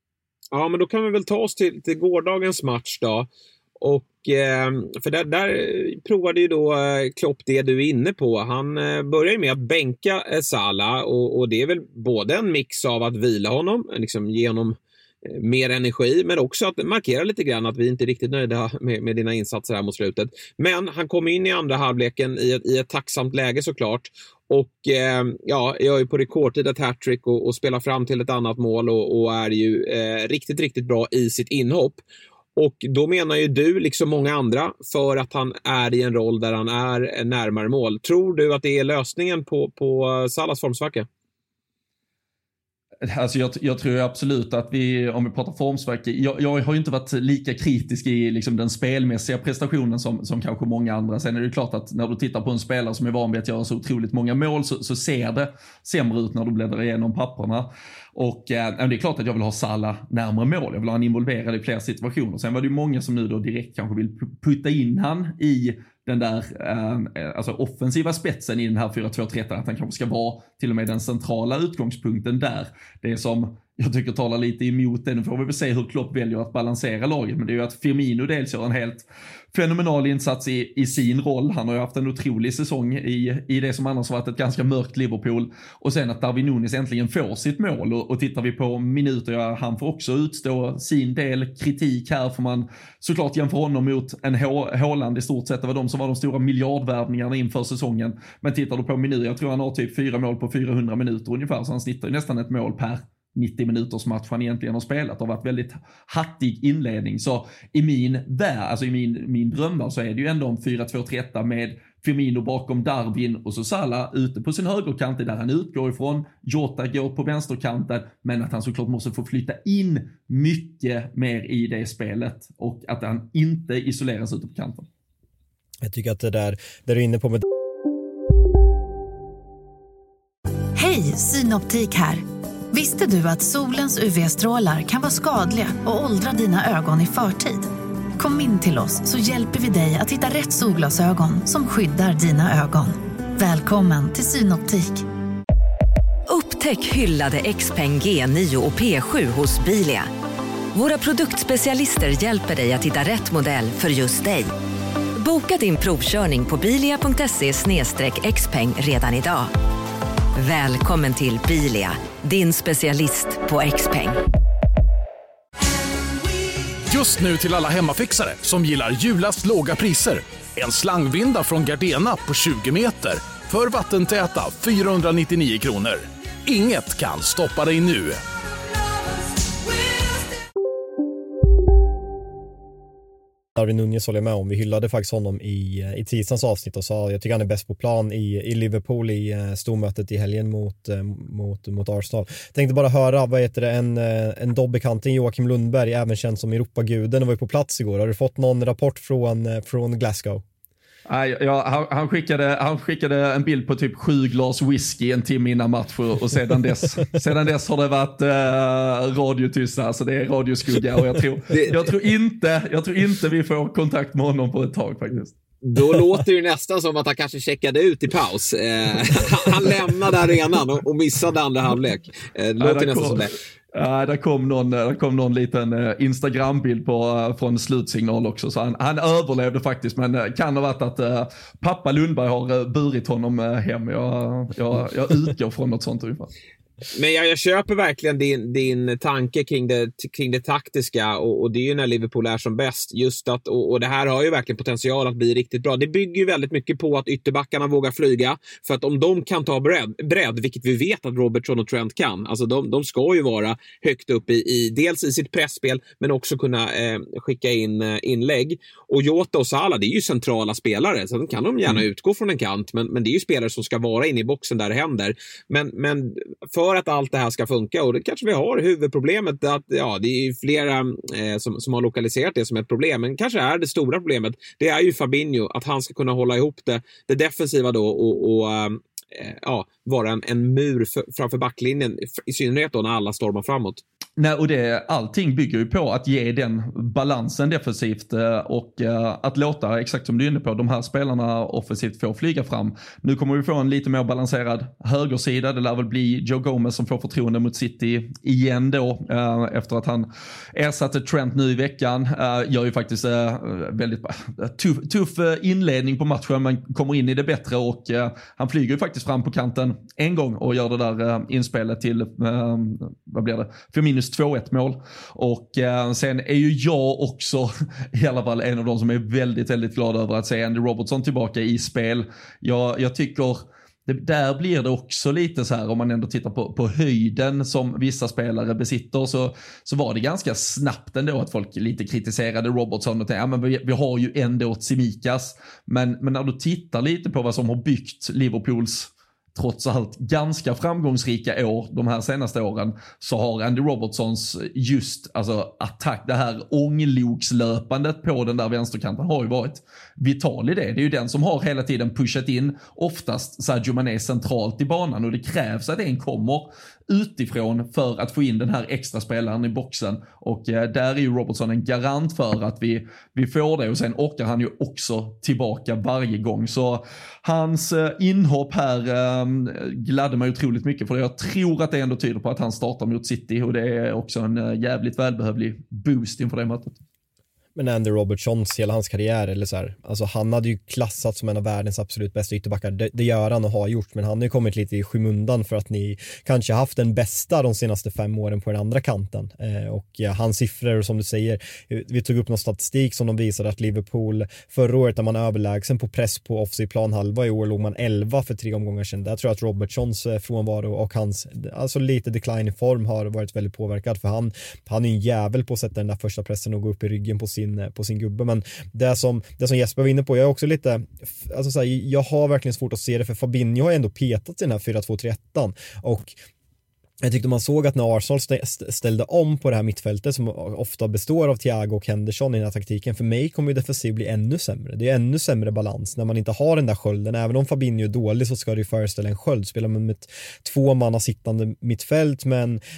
Ja, men då kan vi väl ta oss till, till gårdagens match då. Och eh, för där, där provade ju då eh, Klopp det du är inne på. Han eh, börjar ju med att bänka eh, Salah och, och det är väl både en mix av att vila honom, liksom ge honom eh, mer energi, men också att markera lite grann att vi inte är riktigt nöjda med, med dina insatser här mot slutet. Men han kom in i andra halvleken i ett, i ett tacksamt läge såklart. Och eh, ja, jag är på rekordtid ett hattrick och, och spelar fram till ett annat mål och, och är ju eh, riktigt, riktigt bra i sitt inhopp. Och då menar ju du, liksom många andra, för att han är i en roll där han är närmare mål. Tror du att det är lösningen på, på Salahs formsvacka? Alltså jag, jag tror absolut att vi, om vi pratar formsvacka, jag, jag har ju inte varit lika kritisk i liksom den spelmässiga prestationen som, som kanske många andra. Sen är det ju klart att när du tittar på en spelare som är van vid att göra så otroligt många mål, så, så ser det sämre ut när du bläddrar igenom papperna. Och eh, det är klart att jag vill ha Salah närmare mål. Jag vill ha han involverad i fler situationer. Sen var det ju många som nu då direkt kanske vill putta in han i den där eh, alltså offensiva spetsen i den här fyra två tre, att han kanske ska vara till och med den centrala utgångspunkten där. Det som jag tycker talar lite emot det. Nu får vi väl se hur Klopp väljer att balansera laget. Men det är ju att Firmino dels gör en helt fenomenal insats i, i sin roll. Han har ju haft en otrolig säsong i, i det som annars varit ett ganska mörkt Liverpool. Och sen att Darwin Núñez äntligen får sitt mål. Och, och tittar vi på minuter, ja, han får också utstå sin del kritik här. Får man såklart jämföra honom mot en Haaland i stort sett. Det var de som var de stora miljardvärvningarna inför säsongen. Men tittar du på minuter, jag tror han har typ fyra mål på fyrahundra minuter ungefär. Så han snittar ju nästan ett mål per nittio minuters match han egentligen har spelat. Det har varit väldigt hattig inledning. Så i min värld, alltså i min, min drömmar, så är det ju ändå en fyra två tre med Firmino bakom Darwin och så Salah ute på sin högerkant där han utgår ifrån. Jota går på vänsterkanten, men att han såklart måste få flytta in mycket mer i det spelet och att han inte isoleras ute på kanten. Jag tycker att det där, där du är inne på med... Hej, Synoptik här. Visste du att solens U V-strålar kan vara skadliga och åldra dina ögon i förtid? Kom in till oss så hjälper vi dig att hitta rätt solglasögon som skyddar dina ögon. Välkommen till Synoptik. Upptäck hyllade X-Pen G nio och P sju hos Bilia. Våra produktspecialister hjälper dig att hitta rätt modell för just dig. Boka din provkörning på bilia punkt se slash xpeng redan idag. Välkommen till Bilia, din specialist på Xpeng. Just nu till alla hemmafixare som gillar julast låga priser. En slangvinda från Gardena på tjugo meter för vattentäta fyrahundranittionio kronor. Inget kan stoppa dig nu. Darwin Núñez håller jag med om. Vi hyllade faktiskt honom i, i tisdagens avsnitt och sa jag tycker han är bäst på plan i, i Liverpool i uh, stormötet i helgen mot, uh, mot, mot Arsenal. Tänkte bara höra, vad heter det, en, uh, en dobbekanting, Joakim Lundberg, även känd som Europaguden, och var ju på plats igår. Har du fått någon rapport från, uh, från Glasgow? Nej, ja, han, han, skickade, han skickade en bild på typ sju glas whisky en timme innan match och sedan dess, sedan dess har det varit uh, radiotyst, alltså det är radioskugga och jag tror, jag, tror inte, jag tror inte vi får kontakt med honom på ett tag faktiskt. Då låter det nästan som att han kanske checkade ut i paus. Eh, han lämnade arenan och, och missade andra halvlek. Eh, det låter ja, nästan kom, som det. Ja, där kom någon, där kom någon liten uh, Instagram-bild på, uh, från slutsignal också. Så han, han överlevde faktiskt, men uh, kan ha varit att uh, pappa Lundberg har uh, burit honom uh, hem. Jag, jag, jag utgår från något sånt ungefär. Men jag, jag köper verkligen din, din tanke kring det, kring det taktiska och, och det är ju när Liverpool är som bäst just att, och, och det här har ju verkligen potential att bli riktigt bra. Det bygger ju väldigt mycket på att ytterbackarna vågar flyga, för att om de kan ta bredd, bredd vilket vi vet att Robertson och Trent kan, alltså de, de ska ju vara högt upp i, i dels i sitt pressspel men också kunna eh, skicka in eh, inlägg, och Jota och Salah, det är ju centrala spelare, så de kan de gärna mm. utgå från en kant, men, men det är ju spelare som ska vara inne i boxen där det händer, men, men för För att allt det här ska funka, och det kanske vi har huvudproblemet att ja, det är flera eh, som, som har lokaliserat det som ett problem, men kanske är det stora problemet, det är ju Fabinho, att han ska kunna hålla ihop det, det defensiva då och, och eh, ja, vara en, en mur för, framför backlinjen, i synnerhet då när alla stormar framåt. Nej, och det, allting bygger ju på att ge den balansen defensivt och att låta, exakt som du är inne på, de här spelarna offensivt få flyga fram. Nu kommer vi få en lite mer balanserad högersida. Det lär väl bli Joe Gomez som får förtroende mot City igen då, efter att han ersatte Trent nu i veckan. Gör ju faktiskt väldigt tuff, tuff inledning på matchen, men kommer in i det bättre, och han flyger ju faktiskt fram på kanten en gång och gör det där inspelet till, vad blir det, för minus två ett mål. Och eh, sen är ju jag också i alla fall en av de som är väldigt, väldigt glad över att se Andy Robertson tillbaka i spel. Jag, jag tycker det, där blir det också lite så här, om man ändå tittar på, på höjden som vissa spelare besitter, så, så var det ganska snabbt ändå att folk lite kritiserade Robertson och tänkte, ja men vi, vi har ju ändå Tsimikas, men, men när du tittar lite på vad som har byggt Liverpools trots allt ganska framgångsrika år de här senaste åren, så har Andy Robertsons just alltså attack, det här ånglokslöpandet på den där vänsterkanten har ju varit vital i det. Det är ju den som har hela tiden pushat in oftast Sadio Mané centralt i banan, och det krävs att en kommer utifrån för att få in den här extra spelaren i boxen, och eh, där är ju Robertson en garant för att vi, vi får det, och sen åker han ju också tillbaka varje gång, så hans eh, inhopp här eh, gladde mig otroligt mycket, för jag tror att det ändå tyder på att han startar mot City, och det är också en eh, jävligt välbehövlig boost inför det mötet. Men Andy Robertsons, hela hans karriär, eller så här, alltså han hade ju klassat som en av världens absolut bästa ytterbackar. Det, det gör han och har gjort, men han har ju kommit lite i skymundan för att ni kanske haft den bästa de senaste fem åren på den andra kanten. Eh, och ja, hans siffror, som du säger, vi tog upp någon statistik som de visade att Liverpool förra året, när man överlägsen på press på offensiv planhalva, i år låg man elva för tre omgångar sedan. Där tror jag att Robertsons frånvaro och hans alltså lite decline i form har varit väldigt påverkad, för han, han är en jävel på att sätta den där första pressen och gå upp i ryggen på sin på sin gubbe. Men det som, det som Jesper var inne på, jag är också lite alltså så här, jag har verkligen svårt att se det, för Fabinho har ändå petat i den här fyra två tre ett, och jag tyckte man såg att när Arsenal ställde om på det här mittfältet som ofta består av Thiago och Henderson i den här taktiken, för mig kommer ju defensiv bli ännu sämre. Det är ännu sämre balans när man inte har den där skölden. Även om Fabinho är dålig så ska det ju föreställa en sköld. Spelar man med två manna sittande mittfält, men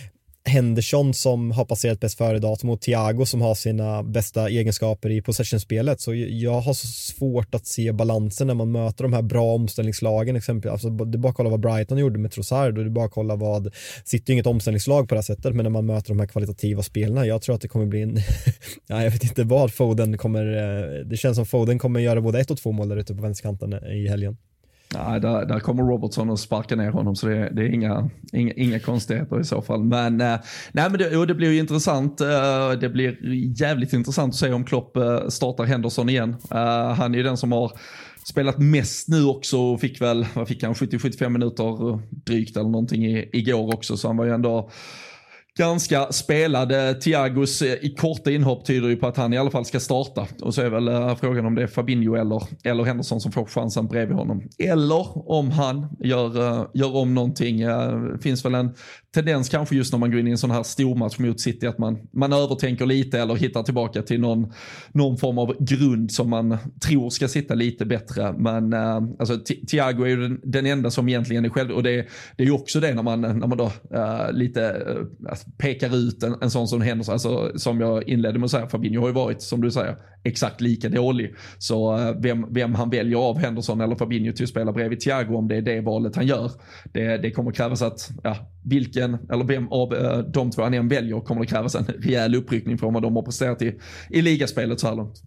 Henderson som har passerat bäst före datum och Thiago som har sina bästa egenskaper i possession-spelet. Så jag har så svårt att se balansen när man möter de här bra omställningslagen. Exempel, alltså det är bara att kolla vad Brighton gjorde med Trossard och det är bara att kolla vad, sitter ju inget omställningslag på det här sättet, men när man möter de här kvalitativa spelarna, jag tror att det kommer bli en ja, jag vet inte vad Foden kommer, det känns som Foden kommer göra både ett och två mål där ute på vänsterkanten i helgen. Nej, där, där kommer Robertson att sparka ner honom, så det, det är inga, inga, inga konstigheter i så fall. Men, äh, nej, men det, det blir ju intressant. Äh, det blir jävligt intressant att se om Klopp äh, startar Henderson igen. Äh, han är ju den som har spelat mest nu också och fick väl, vad fick han, sjuttio till sjuttiofem minuter drygt eller någonting i, igår också, så han var ju ändå ganska spelade. Thiagos i korta inhopp tyder ju på att han i alla fall ska starta. Och så är väl uh, frågan om det är Fabinho eller, eller Henderson som får chansen bredvid honom. Eller om han gör, uh, gör om någonting. Uh, finns väl en tendens kanske just när man går in i en sån här stormatch mot City att man, man övertänker lite eller hittar tillbaka till någon, någon form av grund som man tror ska sitta lite bättre. Men uh, alltså, Thiago är ju den, den enda som egentligen är själv. Och det, det är ju också det när man, när man då uh, lite uh, pekar ut en, en sån som Henderson. Alltså, som jag inledde med att säga, Fabinho har ju varit, som du säger, exakt lika dålig. Så uh, vem, vem han väljer av Henderson eller Fabinho till att spela bredvid Thiago, om det är det valet han gör, det, det kommer krävas att ja, vilken eller vem av uh, de två han än väljer kommer det krävas en rejäl uppryckning från vad de har presterat i, i ligaspelet så här långt.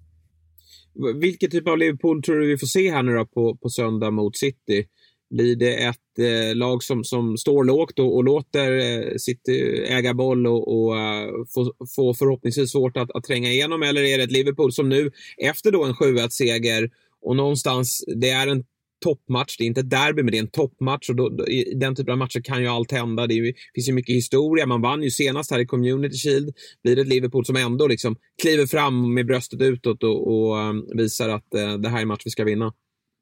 Vilket typ av Liverpool tror du vi får se här nu då på, på söndag mot City? Blir det ett eh, lag som, som står lågt och, och låter eh, City äga boll och, och uh, få, få förhoppningsvis svårt att, att tränga igenom? Eller är det ett Liverpool som nu efter då en sju ett-seger och någonstans, det är en toppmatch, det är inte ett derby men det är en toppmatch och då, då, i den typen av matcher kan ju allt hända. Det är ju, finns ju mycket historia, man vann ju senast här i Community Shield. Blir det ett Liverpool som ändå liksom kliver fram med bröstet utåt och, och um, visar att uh, det här är match vi ska vinna?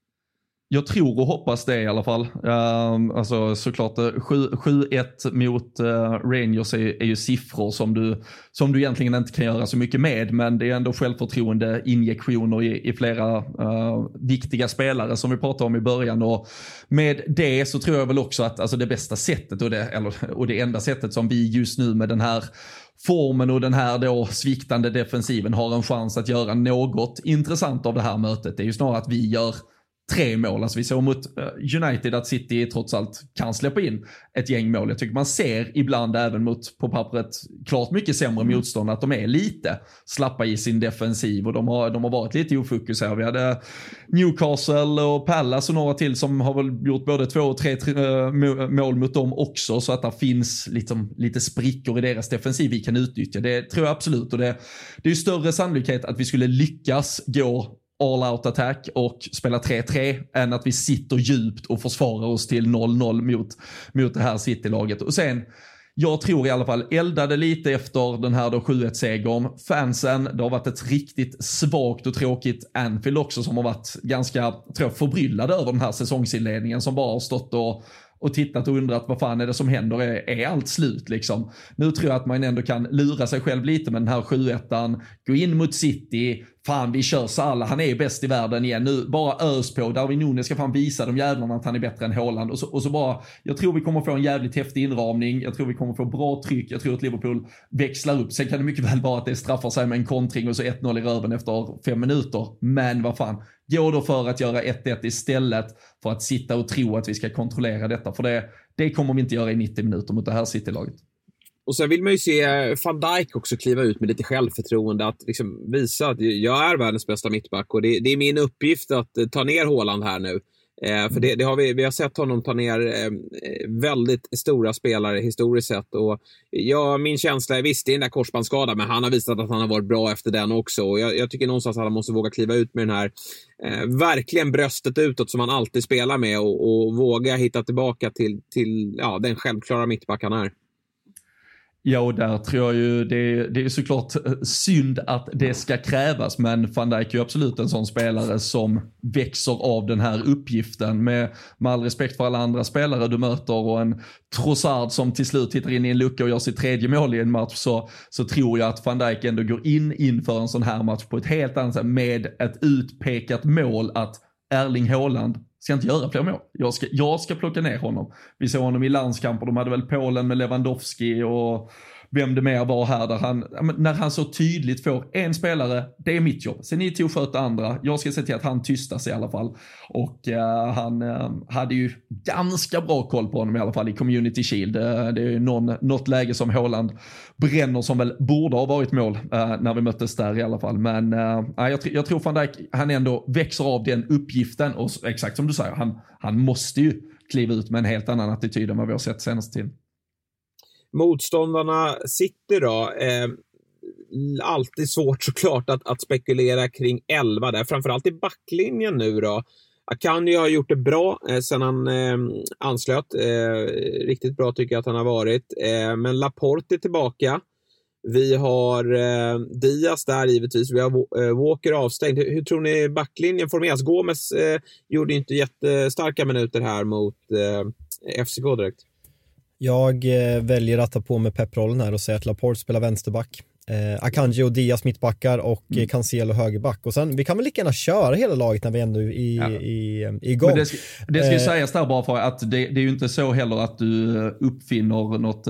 Jag tror och hoppas det i alla fall. Uh, alltså såklart sju ett mot uh, Rangers är, är ju siffror som du, som du egentligen inte kan göra så mycket med, men det är ändå självförtroende injektioner i, i flera uh, viktiga spelare som vi pratade om i början, och med det så tror jag väl också att alltså det bästa sättet och det, eller, och det enda sättet som vi just nu med den här formen och den här då sviktande defensiven har en chans att göra något intressant av det här mötet, det är ju snarare att vi gör tre mål. Alltså vi såg mot United att City trots allt kan släppa in ett gäng mål. Jag tycker man ser ibland även mot på pappret klart mycket sämre mm. motstånd att de är lite slappa i sin defensiv och de har, de har varit lite i ofokus här. Vi hade Newcastle och Palace och några till som har väl gjort både två och tre, tre äh, mål mot dem också, så att det finns liksom, lite sprickor i deras defensiv vi kan utnyttja. Det tror jag absolut, och det, det är ju större sannolikhet att vi skulle lyckas gå all out attack och spela tre tre än att vi sitter djupt och försvarar oss till noll noll mot, mot det här City-laget. Och sen, jag tror i alla fall, eldade lite efter den här då sju ett-segern. Fansen, det har varit ett riktigt svagt och tråkigt Anfield också som har varit ganska, tror jag, förbryllade över den här säsongsinledningen, som bara har stått och och tittat och undrat vad fan är det som händer, är, är allt slut liksom. Nu tror jag att man ändå kan lura sig själv lite med den här sju ettan, gå in mot City, fan vi kör så alla, han är bäst i världen igen, nu bara ös på, Darwin Núñez ska fan visa de jävlarna att han är bättre än Haaland, och så, och så bara, jag tror vi kommer få en jävligt häftig inramning, jag tror vi kommer få bra tryck, jag tror att Liverpool växlar upp, sen kan det mycket väl vara att det straffar sig med en kontring och så ett noll i röven efter fem minuter, men vad fan, gå då för att göra ett ett istället för att sitta och tro att vi ska kontrollera detta, för det, det kommer vi inte göra i nittio minuter mot det här City-laget. Och sen vill man ju se Van Dijk också kliva ut med lite självförtroende, att liksom visa att jag är världens bästa mittback och det, det är min uppgift att ta ner Haaland här nu. Eh, för det, det har vi, vi har sett honom ta ner eh, väldigt stora spelare historiskt sett, och ja, min känsla är visst det är den där korsbandsskada, men han har visat att han har varit bra efter den också, och jag, jag tycker någonstans att han måste våga kliva ut med den här eh, verkligen bröstet utåt som han alltid spelar med, och, och våga hitta tillbaka till, till ja, den självklara mittback han är. Ja, och där tror jag ju det, det är såklart synd att det ska krävas, men Van Dijk är ju absolut en sån spelare som växer av den här uppgiften, med, med all respekt för alla andra spelare du möter, och en Trossard som till slut hittar in i en lucka och gör sitt tredje mål i en match, så, så tror jag att Van Dijk ändå går in inför en sån här match på ett helt annat sätt, med ett utpekat mål att Erling Haaland ska inte göra fler mål. Jag ska, jag ska plocka ner honom. Vi såg honom i landskamper, de hade väl Polen med Lewandowski och vem det mer var här, där han, när han så tydligt får en spelare, det är mitt jobb. Sen ni tog sköta andra, jag ska se till att han tystas i alla fall. Och uh, han uh, hade ju ganska bra koll på honom i alla fall i Community Shield. Uh, det är ju någon, något läge som Haaland bränner som väl borde ha varit mål uh, när vi möttes där i alla fall. Men uh, jag, jag tror Van Dijk, han ändå växer av den uppgiften och exakt som du säger, han, han måste ju kliva ut med en helt annan attityd än vad vi har sett senast till. Motståndarna sitter då eh, alltid svårt såklart att, att spekulera kring elva där, framförallt i backlinjen nu då. Akanji har gjort det bra eh, sen han eh, anslöt, eh, riktigt bra tycker jag att han har varit, eh, men Laporte är tillbaka. Vi har eh, Diaz där givetvis, vi har eh, Walker avstängd. Hur, hur tror ni backlinjen formeras? Gomes eh, gjorde inte jättestarka minuter här mot eh, F C K direkt. Jag eh, väljer att ta på mig pepprollen här och säga att Laporte spelar vänsterback. Eh, Akanji och Diaz mittbackar och mm. eh, Cancelo högerback. Och sen, vi kan väl lika gärna köra hela laget när vi ändå är i, ja. i, i igång. Men det ska, det ska ju eh, sägas där bara för att det, det är ju inte så heller att du uppfinner något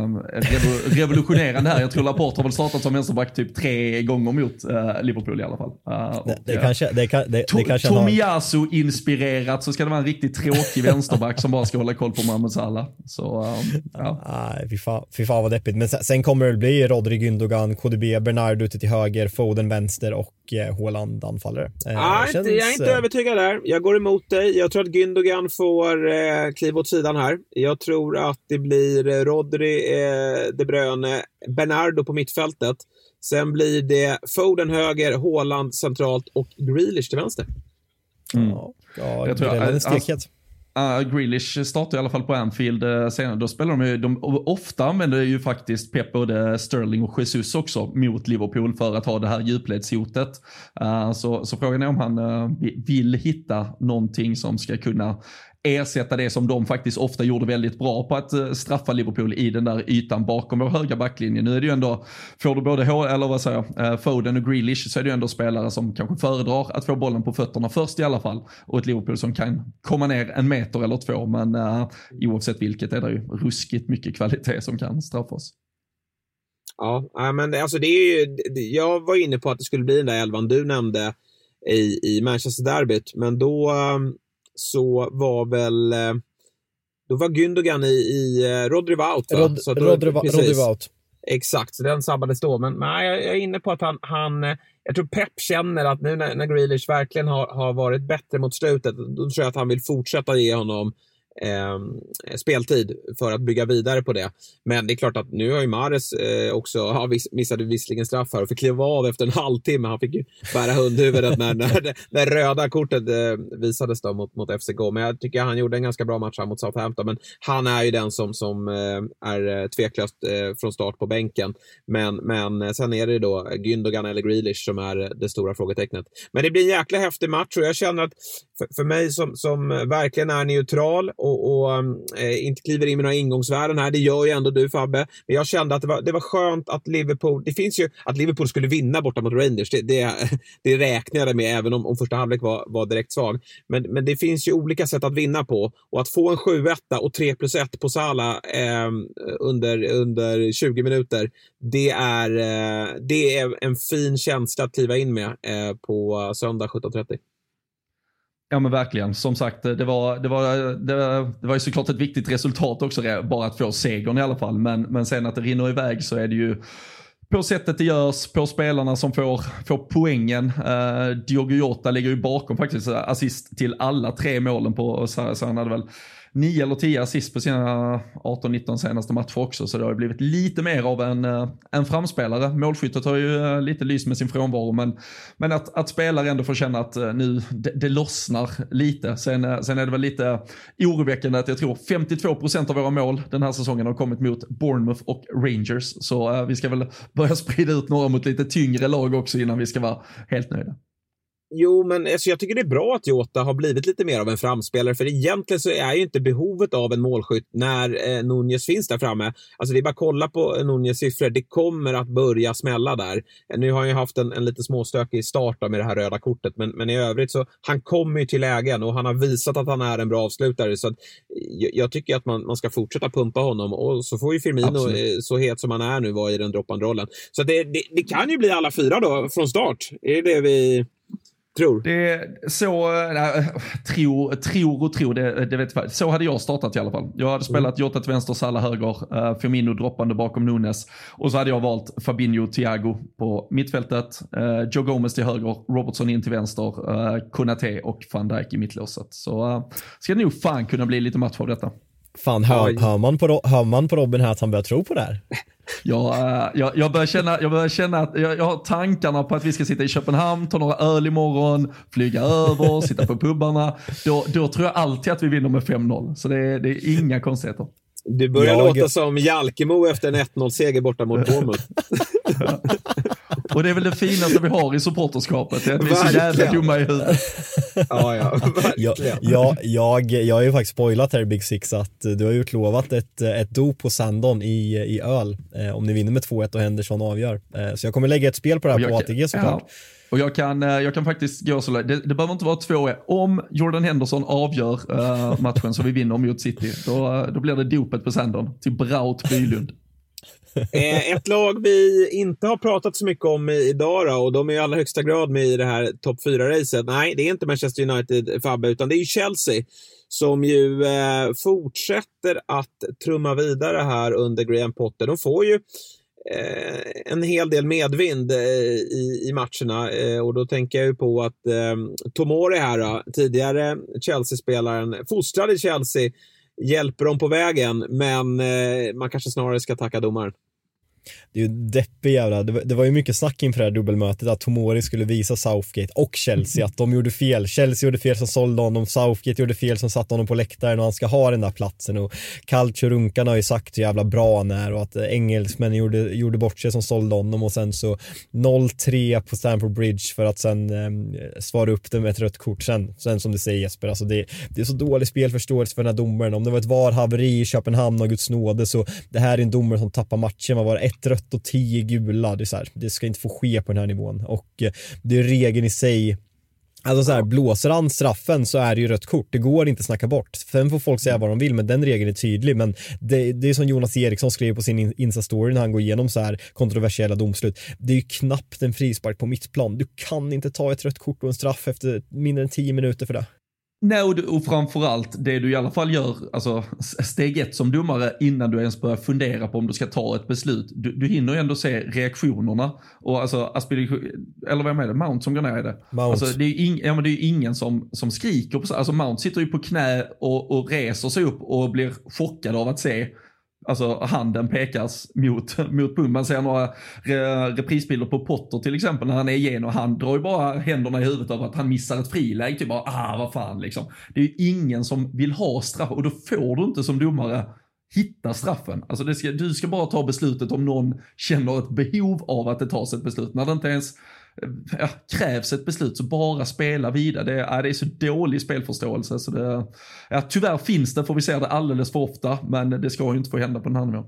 uh, revolutionerande här. Jag tror Laporte har väl startat som vänsterback typ tre gånger mot uh, Liverpool i alla fall. Uh, det, det, uh, kanske, det, kan, det, to, det kanske Tomiyasu-inspirerat så ska det vara en riktigt tråkig vänsterback som bara ska hålla koll på Mohamed Salah. Så, um, ja. Nej, fy fan, fy fan vad deppigt. Men sen, sen kommer det bli Rodri, Gündogan, K D B, Bernardo ute till höger, Foden vänster och eh, Haaland anfallare. Eh, Nej, känns, jag är inte eh... övertygad där. Jag går emot dig. Jag tror att Gündogan får eh, kliva åt sidan här. Jag tror att det blir eh, Rodri, eh, De Bruyne, Bernardo på mittfältet. Sen blir det Foden höger, Haaland centralt och Grealish till vänster. Mm. Ja, ja jag tror att stekhet. Uh, Grealish startar i alla fall på Anfield uh, senare. Då spelar de ju, de ofta använder ju faktiskt Pep både Sterling och Jesus också mot Liverpool för att ha det här djupledshotet. Uh, så, så frågan är om han uh, vill hitta någonting som ska kunna ersätta det som de faktiskt ofta gjorde väldigt bra på att uh, straffa Liverpool i den där ytan bakom vår höga backlinje. Nu är det ju ändå, får du både H, eller vad säger jag, uh, Foden och Grealish, så är det ju ändå spelare som kanske föredrar att få bollen på fötterna först i alla fall. Och ett Liverpool som kan komma ner en meter eller två, men uh, oavsett vilket är det ju ruskigt mycket kvalitet som kan straffa oss. Ja, men alltså det är ju, jag var inne på att det skulle bli den där elvan du nämnde i, i Manchester-derbyt, men då så var väl då var Gündogan i, i Rodri var out, Rod, så då, Rodri, va, Rodri var out. Exakt, så den sabbades då, men nej, jag är inne på att han, han jag tror Pep känner att nu när, när Grealish verkligen har, har varit bättre mot slutet, då tror jag att han vill fortsätta ge honom Eh, speltid för att bygga vidare på det. Men det är klart att nu har ju Mahrez eh, också ja, viss, missade visserligen straff här och fick kliva av efter en halvtimme. Han fick ju bära hundhuvudet när, när det när röda kortet eh, visades då mot, mot F C K. Men jag tycker han gjorde en ganska bra match här mot Southampton. Men han är ju den som, som eh, är tveklöst eh, från start på bänken. Men, men sen är det då Gündogan eller Grealish som är det stora frågetecknet. Men det blir en jäkla häftig match och jag känner att för, för mig som, som verkligen är neutral och och, och äh, inte kliver in med några ingångsvärden här, det gör ju ändå du Fabbe, men jag kände att det var, det var skönt att Liverpool, det finns ju att Liverpool skulle vinna borta mot Rangers, det, det, det räknar jag med även om, om första halvlek var, var direkt svag, men, men det finns ju olika sätt att vinna på, och att få en sju ett och tre plus ett på Salah eh, under, under tjugo minuter, det är, eh, det är en fin känsla att kliva in med eh, på söndag sjutton trettio. Ja men verkligen, som sagt det var, det var, det var, det var ju såklart ett viktigt resultat också, bara att få segern i alla fall, men, men sen att det rinner iväg så är det ju på sättet det görs, på spelarna som får, får poängen. uh, Diogo Jota ligger ju bakom faktiskt assist till alla tre målen på, så, så han hade väl nio eller tio assist på sina arton nitton senaste matcher också, så det har blivit lite mer av en, en framspelare. Målskyttet har ju lite lys med sin frånvaro, men, men att, att spelare ändå får känna att nu det, det lossnar lite. Sen, sen är det väl lite oroväckande att jag tror femtiotvå procent av våra mål den här säsongen har kommit mot Bournemouth och Rangers, så uh, vi ska väl börja sprida ut några mot lite tyngre lag också innan vi ska vara helt nöjda. Jo, men alltså, jag tycker det är bra att Jota har blivit lite mer av en framspelare, för egentligen så är ju inte behovet av en målskytt när eh, Nunez finns där framme. Alltså det är bara att kolla på Nunez siffror, det kommer att börja smälla där. Nu har han ju haft en, en lite småstökig start med det här röda kortet, men, men i övrigt så han kommer ju till lägen och han har visat att han är en bra avslutare, så att, jag, jag tycker att man, man ska fortsätta pumpa honom, och så får ju Firmino, eh, så het som han är nu, vara i den droppande rollen. Så det, det, det kan ju bli alla fyra då från start. Är det det vi tror? Det så, nej, tro, tror och tror, det, det vet jag. Så hade jag startat i alla fall. Jag hade spelat Jota till vänster, Salah höger, uh, Firmino droppande bakom Nunez. Och så hade jag valt Fabinho, Thiago på mittfältet, uh, Joe Gomez till höger, Robertson in till vänster, uh, Konaté och Van Dijk i mittlåset. Så uh, ska det nog fan kunna bli lite match av detta. Fan, hör, hör, man på, hör man på Robin här att han börjar tro på det här? Ja, uh, jag, jag, börjar känna, jag börjar känna att jag, jag har tankarna på att vi ska sitta i Köpenhamn, ta några öl imorgon, flyga över, sitta på pubbarna. Då, då tror jag alltid att vi vinner med fem noll. Så det, det är inga konstigheter. Du börjar jag... låta som Jalkemo efter en ett noll-seger borta mot Bournemouth. Och det är väl det finaste vi har i supporterskapet. Det är att vi är så jävla dumma i huvudet. Ja, ja, jag, jag, jag, jag har ju faktiskt spoilat här i Big Six att du har utlovat ett, ett dop på Sandon i, i öl. Eh, om ni vinner med två ett och Henderson avgör. Eh, så jag kommer lägga ett spel på det här på A T G såklart. Ja. Och jag kan, jag kan faktiskt gå så långt. Det, det behöver inte vara två ett. Om Jordan Henderson avgör uh, matchen så vi vinner mot City, då, då blir det dopet på Sandon till Braut Bylund. Eh, ett lag vi inte har pratat så mycket om idag då, och de är i allra högsta grad med i det här topp fyra-racet. Nej, det är inte Manchester United, Fabbe, utan det är ju Chelsea som ju eh, fortsätter att trumma vidare här under Graham Potter. De får ju eh, en hel del medvind eh, i, i matcherna, eh, och då tänker jag ju på att eh, Tomori här då, tidigare Chelsea-spelaren, fostrad i Chelsea, hjälper dem på vägen, men eh, man kanske snarare ska tacka domaren. Det är ju deppig jävla. Det var, det var ju mycket snack inför det här dubbelmötet att Tomori skulle visa Southgate och Chelsea att de gjorde fel. Chelsea gjorde fel som sålde honom, Southgate gjorde fel som satte honom på läktaren och han ska ha den där platsen. Och Calcio-runkarna har ju sagt hur jävla bra han är och att engelsmän gjorde, gjorde bort sig som sålde honom, och sen så noll tre på Stamford Bridge för att sen eh, svara upp det med ett rött kort sen, sen som du säger Jesper. Alltså det, det är så dålig spelförståelse för den här domaren. Om det var ett var-haveri i Köpenhamn och Guds nåde, så det här är en domare som tappar matchen. Vad var det? Ett rött och tio gula. Det är så här, det ska inte få ske på den här nivån. Och eh, det är regeln i sig. Alltså så här, blåser han straffen så är det ju rött kort. Det går inte att snacka bort. Sen får folk säga vad de vill, men den regeln är tydlig. Men det, det är som Jonas Eriksson skrev på sin Insta-story när han går igenom så här kontroversiella domslut. Det är ju knappt en frispark på mittplan. Du kan inte ta ett rött kort och en straff efter mindre än tio minuter för det. Nej, och, och framförallt det du i alla fall gör, alltså steg ett som domare innan du ens börjar fundera på om du ska ta ett beslut. Du, du hinner ju ändå se reaktionerna och alltså Aspil, eller vad är det, Mount som går ner i det. Mount. Alltså det är ju ing, ja, men det är ingen som, som skriker på sig. Alltså Mount sitter ju på knä och, och reser sig upp och blir chockad av att se. Alltså handen pekas mot, mot pund. Man ser några re, reprisbilder på Potter till exempel när han är igenom. Han drar ju bara händerna i huvudet av att han missar ett friläge. Typ bara, ah vad fan liksom. Det är ju ingen som vill ha straff. Och då får du inte som domare hitta straffen. Alltså det ska, du ska bara ta beslutet om någon känner ett behov av att det tas ett beslut. När det inte ens ja, krävs ett beslut, så bara spela vidare. Det är, det är så dålig spelförståelse. Så det, ja, tyvärr finns det, får vi se det alldeles för ofta, men det ska ju inte få hända på den här nivån.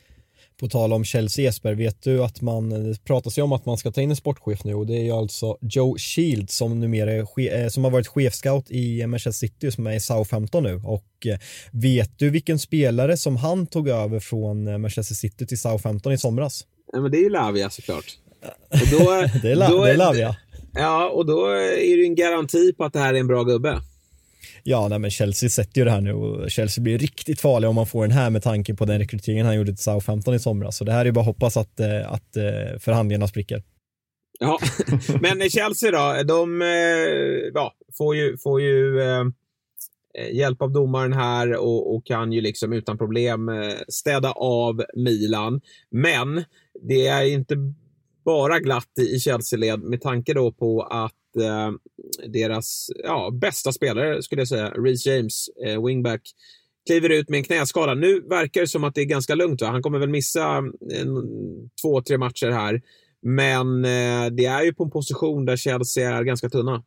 På tal om Chelsea, Jesper, vet du att man pratar sig om att man ska ta in en sportchef nu, och det är ju alltså Joe Shields som numera är, som har varit chefscout i Manchester City som är i Southampton nu. Och vet du vilken spelare som han tog över från Manchester City till Southampton i somras? Ja, men det är ju Lavia såklart. Och då, det är, la- då det är Lavia. Ja, och då är det en garanti på att det här är en bra gubbe. Ja, nej, men Chelsea sätter ju det här nu, och Chelsea blir riktigt farlig om man får den här med tanke på den rekryteringen han gjorde till Southampton i somras. Så det här är ju bara att hoppas att, att förhandlingarna spricker. Ja, men Chelsea då, de ja, får ju, får ju eh, hjälp av domaren här och, och kan ju liksom utan problem städa av Milan. Men det är inte bara glatt i Chelsea-led med tanke då på att eh, deras ja, bästa spelare skulle jag säga, Reece James, eh, wingback, kliver ut med en knäskada. Nu verkar det som att det är ganska lugnt, va? Han kommer väl missa en, två, tre matcher här. Men eh, det är ju på en position där Chelsea är ganska tunna.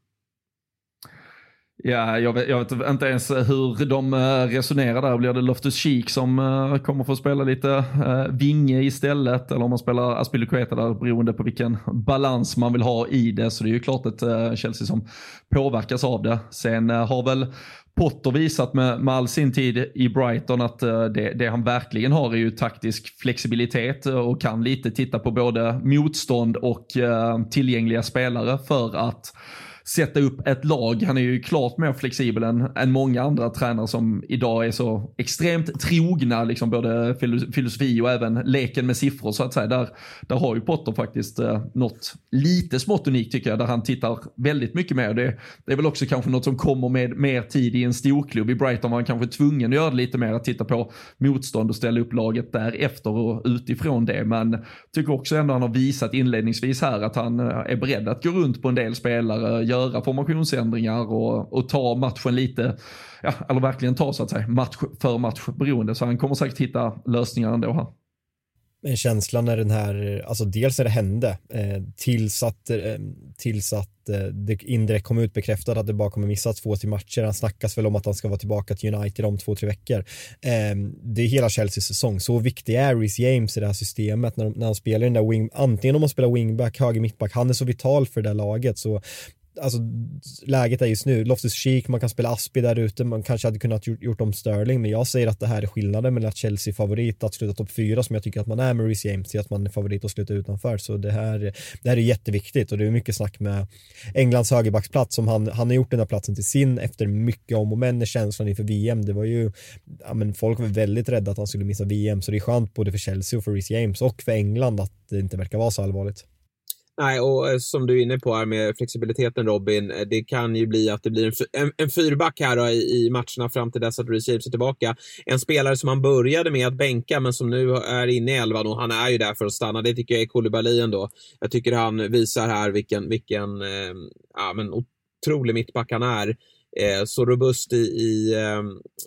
Ja, jag vet, jag vet inte ens hur de resonerar där. Blir det Loftus-Cheek som uh, kommer få spela lite uh, vinge istället, eller om man spelar Azpilicueta där, beroende på vilken balans man vill ha i det. Så det är ju klart ett uh, Chelsea som påverkas av det. Sen uh, har väl Potter visat med, med all sin tid i Brighton att uh, det, det han verkligen har är ju taktisk flexibilitet och kan lite titta på både motstånd och uh, tillgängliga spelare för att sätta upp ett lag. Han är ju klart mer flexibel än, än många andra tränare som idag är så extremt trogna, liksom både filosofi och även leken med siffror så att säga. Där, där har ju Potter faktiskt eh, något lite smått unikt tycker jag, där han tittar väldigt mycket mer. Det, det är väl också kanske något som kommer med mer tid i en storklubb. I Brighton var han kanske tvungen att göra det lite mer, att titta på motstånd och ställa upp laget därefter och utifrån det. Men tycker också ändå han har visat inledningsvis här att han är beredd att gå runt på en del spelare, göra formationsändringar och, och ta matchen lite, ja, eller verkligen ta så att säga match för match beroende. Så han kommer säkert hitta lösningar ändå här. Men känslan är den här, alltså dels är det hände eh, tills att, eh, tills att eh, det indirekt kom ut bekräftat att det bara kommer missa två till matcher. Han snackas väl om att han ska vara tillbaka till United om två, tre veckor. Eh, det är hela Chelseas säsong. Så viktig är Reece James i det här systemet när, när han spelar den där wing, antingen om man spelar wingback, höger mittback, han är så vital för det där laget. Så alltså läget är just nu, Loftus-Cheek, man kan spela Aspi där ute, man kanske hade kunnat gjort, gjort om Sterling, men jag säger att det här är skillnaden mellan att Chelsea är favorit att sluta topp fyra, som jag tycker att man är med Reece James, till att man är favorit att sluta utanför. Så det här, det här är jätteviktigt, och det är mycket snack med Englands högerbacksplats, som han, han har gjort den här platsen till sin efter mycket om och men känslan inför V M. Det var ju, ja, men folk var väldigt rädda att han skulle missa V M, så det är skönt både för Chelsea och för Reece James och för England att det inte verkar vara så allvarligt. Nej, och som du är inne på här med flexibiliteten, Robin, det kan ju bli att det blir en, en, en fyrback här då, i, i matcherna fram till dess att Reece James är tillbaka. En spelare som han började med att bänka men som nu är inne i elvan, och han är ju där för att stanna. Det tycker jag är Koulibaly ändå. Jag tycker han visar här vilken, vilken eh, ja, men otrolig mittback han är. Eh, så robust i, i, eh,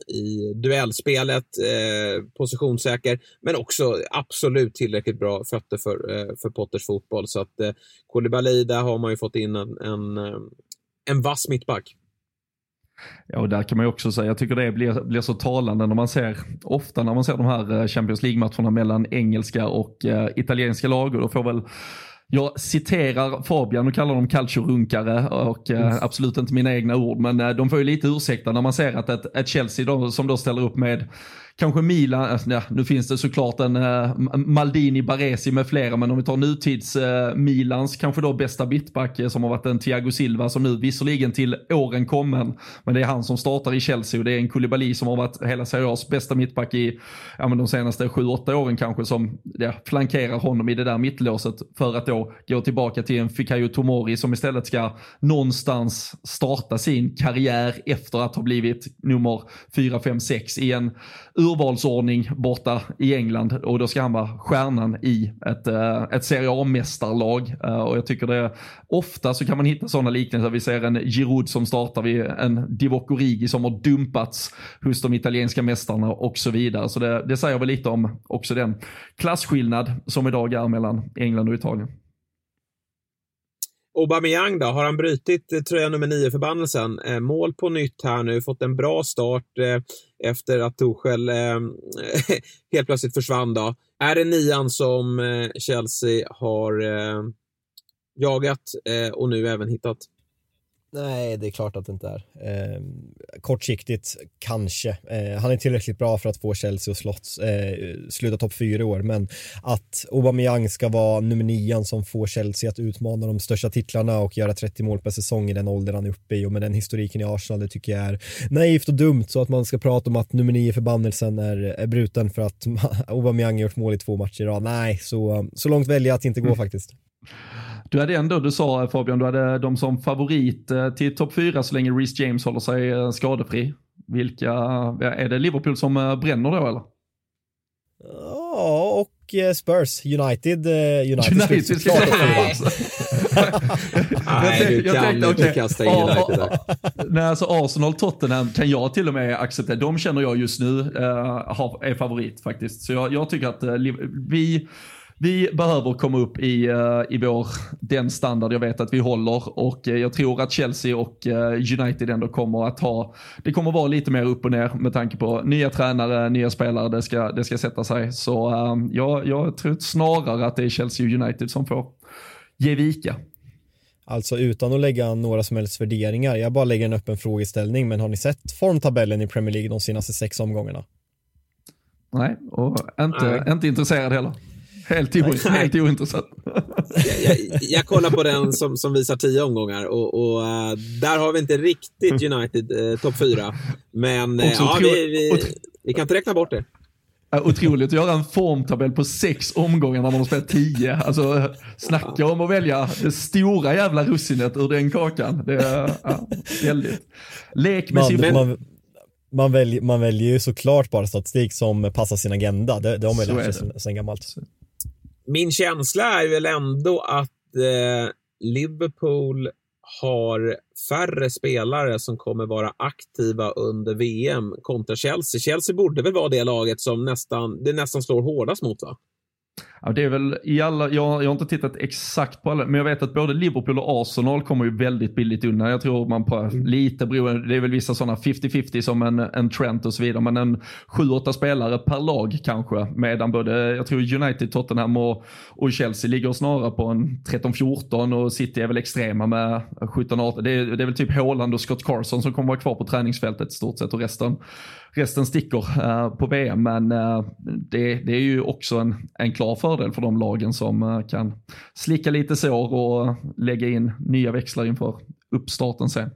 i duellspelet, eh, positionssäker, men också absolut tillräckligt bra fötter för, eh, för Potters fotboll. Så att eh, Koulibaly, där har man ju fått in en, en, en vass mittback. Ja, och där kan man ju också säga, jag tycker det blir, blir så talande när man ser, ofta när man ser de här Champions League-matcherna mellan engelska och eh, italienska lag, och då får väl jag citerar Fabian och kallar dem calcio-runkare, och eh, absolut inte mina egna ord, men eh, de får ju lite ursäkta när man ser att ett, ett Chelsea då, som då ställer upp med kanske Milan, alltså, ja, nu finns det såklart en eh, Maldini, Baresi med flera, men om vi tar nutids eh, Milans kanske då bästa mittback eh, som har varit en Thiago Silva, som nu visserligen till åren kommen, men det är han som startar i Chelsea, och det är en Koulibaly som har varit hela seriös bästa mittback i ja, men de senaste sju åtta åren kanske, som ja, flankerar honom i det där mittlåset, för att då gå tillbaka till en Fikayo Tomori som istället ska någonstans starta sin karriär efter att ha blivit nummer fyra, fem, sex i en urvalsordning borta i England, och då ska han vara stjärnan i ett, ett Serie A-mästarlag. Och jag tycker det ofta så kan man hitta sådana liknelser. Vi ser en Giroud som startar vid en Divock Origi som har dumpats hos de italienska mästarna och så vidare. Så det, det säger väl lite om också den klasskillnad som idag är mellan England och Italien. Aubameyang då, har han brytit eh, tröja nummer nio förbannelsen? Eh, mål på nytt här nu, fått en bra start eh, efter att Tuchel eh, helt plötsligt försvann då. Är det nian som eh, Chelsea har eh, jagat eh, och nu även hittat? Nej, det är klart att det inte är. Eh, kortsiktigt kanske. Eh, han är tillräckligt bra för att få Chelsea och slått, eh, sluta topp fyra i år, men att Aubameyang ska vara nummer nian som får Chelsea att utmana de största titlarna och göra trettio mål per säsong i den ålder han är uppe i, och med den historiken i Arsenal, det tycker jag är naivt och dumt. Så att man ska prata om att nummer nio förbannelsen är, är bruten för att Aubameyang har gjort mål i två matcher idag. Nej, så, så långt väljer jag att inte gå mm. faktiskt. Du hade ändå, du sa Fabian, du hade dem som favorit till topp fyra så länge Reece James håller sig skadefri. Vilka, är det Liverpool som bränner då eller? Ja, och Spurs, United. United, United ska jag Nej, du kan inte kasta in United där. Nej, alltså Arsenal, Tottenham kan jag till och med acceptera. De känner jag just nu uh, är favorit faktiskt. Så jag, jag tycker att uh, vi Vi behöver komma upp i, uh, i vår, den standard jag vet att vi håller, och uh, jag tror att Chelsea och uh, United ändå kommer att ha, det kommer vara lite mer upp och ner med tanke på nya tränare, nya spelare, det ska, det ska sätta sig. Så uh, jag, jag tror snarare att det är Chelsea och United som får ge vika. Alltså utan att lägga några som helst värderingar, jag bara lägger en öppen frågeställning, men har ni sett formtabellen i Premier League de senaste sex omgångarna? Nej, och inte, Nej. inte intresserad heller. Helt, o, helt ointressant. jag, jag, jag kollar på den som, som visar tio omgångar och, och uh, där har vi inte riktigt United uh, topp fyra. Men uh, ja, vi, vi, vi kan inte räkna bort det. Otroligt att göra en formtabell på sex omgångar när man har spelat tio. Alltså snacka om att välja det stora jävla russinet ur den kakan. Det är ja, väldigt. Lek med man, sin... man, man, väljer, man väljer ju såklart bara statistik som passar sin agenda. Det, det har man ju lärt sig sen gammalt. Min känsla är väl ändå att eh, Liverpool har färre spelare som kommer vara aktiva under V M kontra Chelsea. Chelsea borde väl vara det laget som nästan, det nästan slår hårdast mot, va? Ja, det är väl i alla, jag, jag har inte tittat exakt på alla, men jag vet att både Liverpool och Arsenal kommer ju väldigt billigt undan. Jag tror man på mm. lite beroende, det är väl vissa sådana femtio femtio som en, en Trent och så vidare, men en sju åtta spelare per lag kanske, medan både, jag tror United, Tottenham och, och Chelsea ligger snarare på en tretton fjorton, och City är väl extrema med sjutton arton. Det är, det är väl typ Haaland och Scott Carson som kommer vara kvar på träningsfältet i stort sett, och resten resten sticker uh, på V M, men uh, det, det är ju också en, en klar fördel för de lagen som uh, kan slicka lite sår och uh, lägga in nya växlar inför uppstarten sen.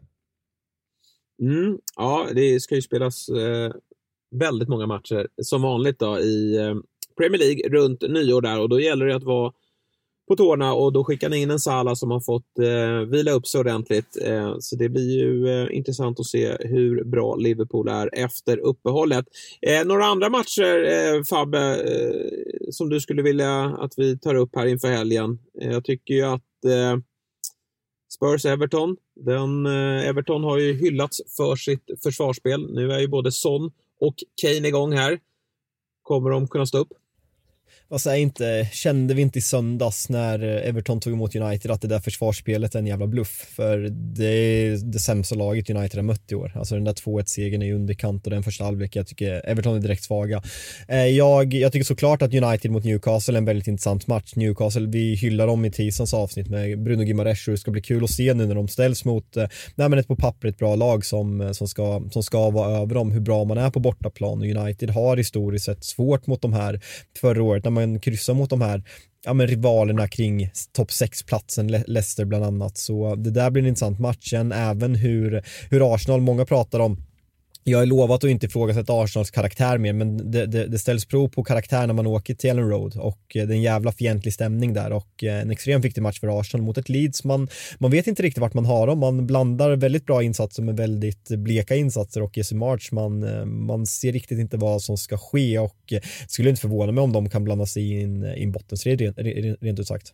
Mm, ja, det ska ju spelas uh, väldigt många matcher som vanligt då i uh, Premier League runt nyår där, och då gäller det att vara på tårna, och då skickar ni in en Salah som har fått eh, vila upp sig ordentligt. Eh, så det blir ju eh, intressant att se hur bra Liverpool är efter uppehållet. Eh, några andra matcher, eh, Fabbe, eh, som du skulle vilja att vi tar upp här inför helgen. Eh, jag tycker ju att eh, Spurs-Everton, den, eh, Everton har ju hyllats för sitt försvarsspel. Nu är ju både Son och Kane igång här. Kommer de kunna stå upp? Vad säger inte, kände vi inte i söndags när Everton tog emot United att det där försvarsspelet är en jävla bluff, för det är det sämsta laget United har mött i år. Alltså den där två ett-segern är ju underkant, och den första halvlek, jag tycker Everton är direkt svaga. Jag, jag tycker såklart att United mot Newcastle är en väldigt intressant match. Newcastle, vi hyllar dem i tisdagens avsnitt med Bruno Guimaraes, och det ska bli kul att se nu när de ställs mot nej, men ett på papper ett bra lag som, som, ska, som ska vara över dem, hur bra man är på bortaplan. Och United har historiskt sett svårt mot de här förra året, när man kryssar mot de här ja, men rivalerna kring topp sex-platsen, Le- Leicester bland annat. Så det där blir en intressant matchen, även hur, hur Arsenal, många pratar om. Jag har lovat att inte ifrågasätta Arsenals karaktär mer, men det, det, det ställs prov på karaktär när man åker till Ellen Road, och det är en jävla fientlig stämning där, och en extremt viktig match för Arsenal mot ett Leeds. Man, man vet inte riktigt vart man har dem, man blandar väldigt bra insatser med väldigt bleka insatser, och Jesse March, man, man ser riktigt inte vad som ska ske, och skulle inte förvåna mig om de kan blanda sig in i en bottenstrid rent, rent, rent ut sagt.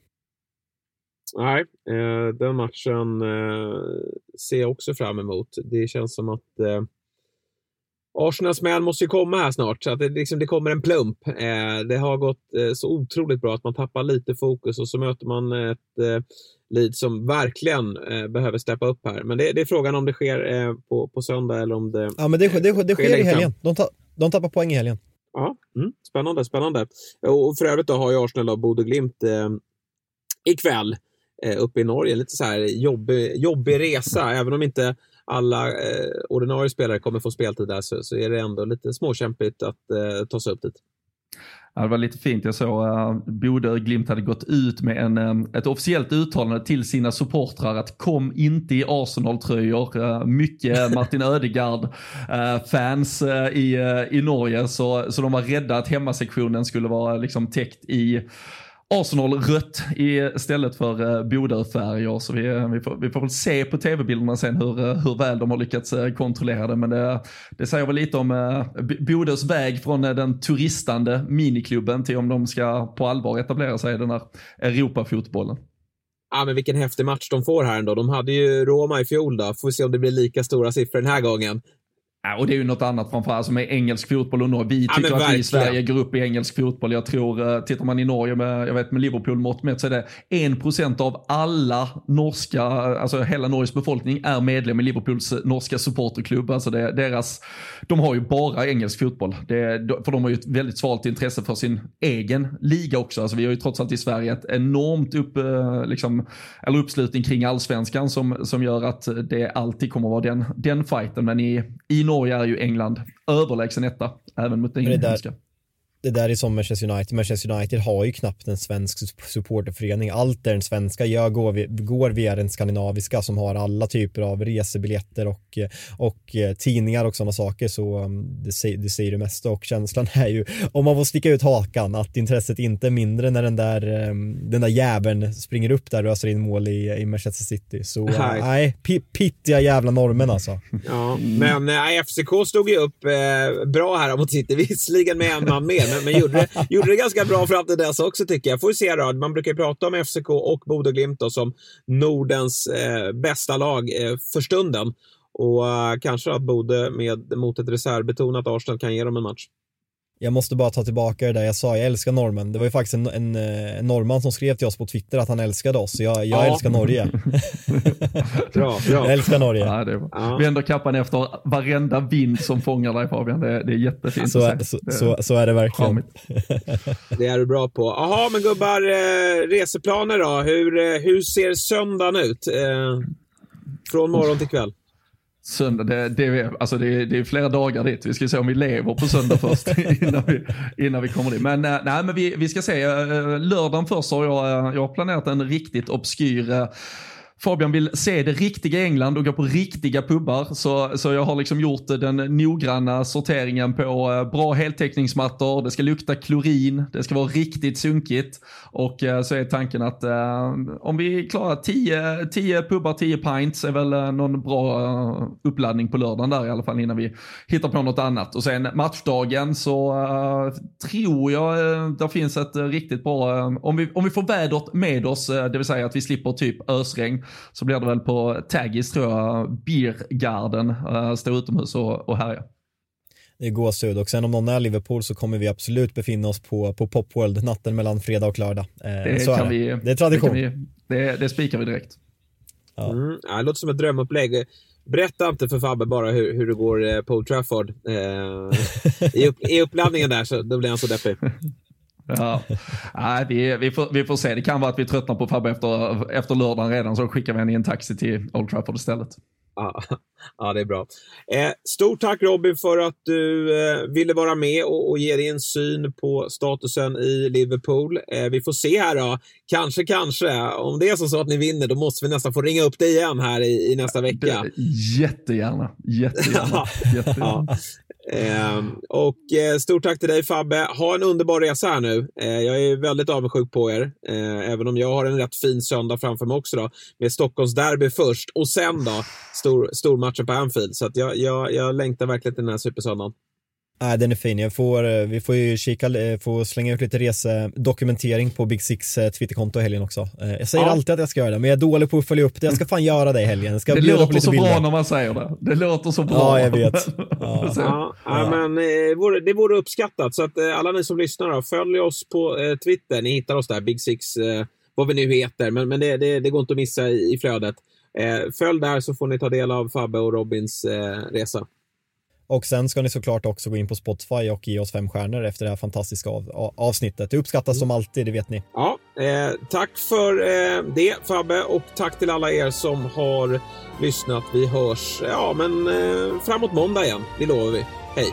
Nej, eh, den matchen eh, ser jag också fram emot. Det känns som att eh, Arsenals män måste ju komma här snart, så att det, liksom, det kommer en plump. Eh, det har gått eh, så otroligt bra att man tappar lite fokus, och så möter man ett eh, Leeds som verkligen eh, behöver steppa upp här. Men det, det är frågan om det sker eh, på, på söndag eller om det... Ja, men det, det, det, det sker, sker i helgen. De, ta, de tappar poäng i helgen. Ja, mm, spännande, spännande. Och för övrigt då har ju Arsenal och Bodø Glimt eh, ikväll eh, uppe i Norge. Lite så här jobbig, jobbig resa, även om inte alla eh, ordinarie spelare kommer få speltid där, så, så är det ändå lite småkämpigt att eh, ta sig upp dit. Ja, det var lite fint. Jag såg att uh, Bodø Glimt hade gått ut med en, um, ett officiellt uttalande till sina supportrar att kom inte i Arsenal-tröjor. Uh, mycket Martin Ödegaard uh, fans uh, i, uh, i Norge, så, så de var rädda att hemmasektionen skulle vara liksom täckt i Arsenal-rött istället för uh, Bodø-färger. Så vi, vi, får, vi får väl se på tv-bilderna sen hur, uh, hur väl de har lyckats uh, kontrollera det. Men det, det säger väl lite om uh, Bodøs väg från uh, den turistande miniklubben till om de ska på allvar etablera sig i den här Europafotbollen. Ja, men vilken häftig match de får här ändå. De hade ju Roma i fjol då. Får vi se om det blir lika stora siffror den här gången. Ja, och det är ju något annat framförallt alltså med engelsk fotboll och Norge. Vi ja, tycker att verkligen. vi i Sverige går upp i engelsk fotboll. Jag tror, tittar man i Norge med, jag vet med Liverpool mått med så är det en procent av alla norska, alltså hela Norges befolkning är medlem i Liverpools norska supporterklubb. Alltså det, deras, de har ju bara engelsk fotboll. Det, för de har ju ett väldigt svalt intresse för sin egen liga också. Alltså vi har ju trots allt i Sverige ett enormt upp, liksom, eller uppslutning kring allsvenskan som, som gör att det alltid kommer att vara den, den fighten. Men i, i Norge är ju England överlägsen etta, även mot den engelska. Det där är som Manchester United. Manchester United har ju knappt en svensk supporterförening. Allt är den svenska. Jag går, går via den skandinaviska som har alla typer av resebiljetter och, och tidningar och sådana saker. Så det säger, det säger det mesta. Och känslan är ju, om man får sticka ut hakan, att intresset inte är mindre när den där, den där jäveln springer upp där och öser in mål i, i Manchester City. Så nej, nej p- pittiga jävla normen alltså. Ja, men äh, F C K stod ju upp eh, bra här mot City. Visserligen med en man mer. Men, men gjorde, det, gjorde det ganska bra fram till dess också tycker jag. Får vi se då. Man brukar ju prata om F C K och Bodø Glimt då, som Nordens eh, bästa lag eh, för stunden. Och eh, kanske att Bodø med, mot ett reservbetonat Arsenal kan ge dem en match. Jag måste bara ta tillbaka det där jag sa, jag älskar normen. Det var ju faktiskt en, en, en norrman som skrev till oss på Twitter att han älskade oss. Jag, jag ja. älskar Norge. bra, bra. Jag älskar Norge. Ja, det är ja. Vi ändå kappan efter varenda vind som fångar dig, Fabian. Det, det är jättefint så, att se. Så, så, så är det verkligen. Det är du bra på. Jaha, men gubbar, eh, reseplaner då? Hur, eh, hur ser söndagen ut? Eh, från morgon till kväll. Söndag, det, det, är, alltså det, är, det är flera dagar dit. Vi ska se om vi lever på söndag först innan, vi, innan vi kommer dit. Men, nej, men vi, vi ska se. Lördagen först har jag, jag har planerat en riktigt obskyr... Fabian vill se det riktiga England och gå på riktiga pubbar. Så, så jag har liksom gjort den noggranna sorteringen på bra heltäckningsmattor. Det ska lukta klorin. Det ska vara riktigt sunkigt. Och så är tanken att eh, om vi klarar tio, tio pubbar, tio pints är väl någon bra uppladdning på lördagen där i alla fall innan vi hittar på något annat. Och sen matchdagen så eh, tror jag eh, det finns ett riktigt bra... Eh, om, vi, om vi får vädret med oss, eh, det vill säga att vi slipper typ ösregn, så blir det väl på Taggis tror jag, Biergarden, uh, stå utomhus och, och härja. Det är gåshud, och sen om någon är Liverpool så kommer vi absolut befinna oss på, på Pop World natten mellan fredag och lördag. Eh, det, så kan är det. Vi, det är tradition. Det, vi, det, det spikar vi direkt. Ja. Mm, ja, det låter som ett drömupplägg. Berätta inte för Fabbe bara hur, hur det går eh, på Old Trafford. Eh, i, upp, I uppladdningen där så då blir han så deppig. Ja, nej, vi, vi, får, vi får se. Det kan vara att vi tröttnar på Fabbe efter, efter lördagen redan, så skickar vi en i en taxi till Old Trafford istället. Ja, ja, det är bra. Eh, stort tack Robin för att du eh, ville vara med och, och ge din syn på statusen i Liverpool. Eh, vi får se här då. Kanske, kanske. Om det är så, så att ni vinner, då måste vi nästan få ringa upp dig igen här i, i nästa vecka. Det, jättegärna. Jättegärna. jättegärna. Ja. Eh, och eh, stort tack till dig Fabbe. Ha en underbar resa här nu. eh, Jag är väldigt avundsjuk på er, eh, även om jag har en rätt fin söndag framför mig också då, med Stockholms derby först och sen då stor, stor matchen på Anfield. Så att jag, jag, jag längtar verkligen till den här supersöndagen. Nej, den är fin. Jag får, vi får ju kika, får slänga ut lite resedokumentering på Big Six Twitterkonto i helgen också. Jag säger ja. alltid att jag ska göra det, men jag är dålig på att följa upp det. Jag ska fan göra det i helgen. Jag ska det låter så bilder. Bra när man säger det. Det låter så bra. Ja, jag vet. Ja. ja, ja. ja men det vore uppskattat. Så att alla ni som lyssnar då, följ oss på Twitter. Ni hittar oss där, Big Six, vad vi nu heter. Men, men det, det, det går inte att missa i, i flödet. Följ där så får ni ta del av Fabbe och Robins resa. Och sen ska ni såklart också gå in på Spotify och ge oss fem stjärnor efter det här fantastiska av, avsnittet. Det uppskattas som alltid, det vet ni. Ja, eh, tack för eh, det Fabbe, och tack till alla er som har lyssnat. Vi hörs ja, men, eh, framåt måndag igen, det lovar vi. Hej!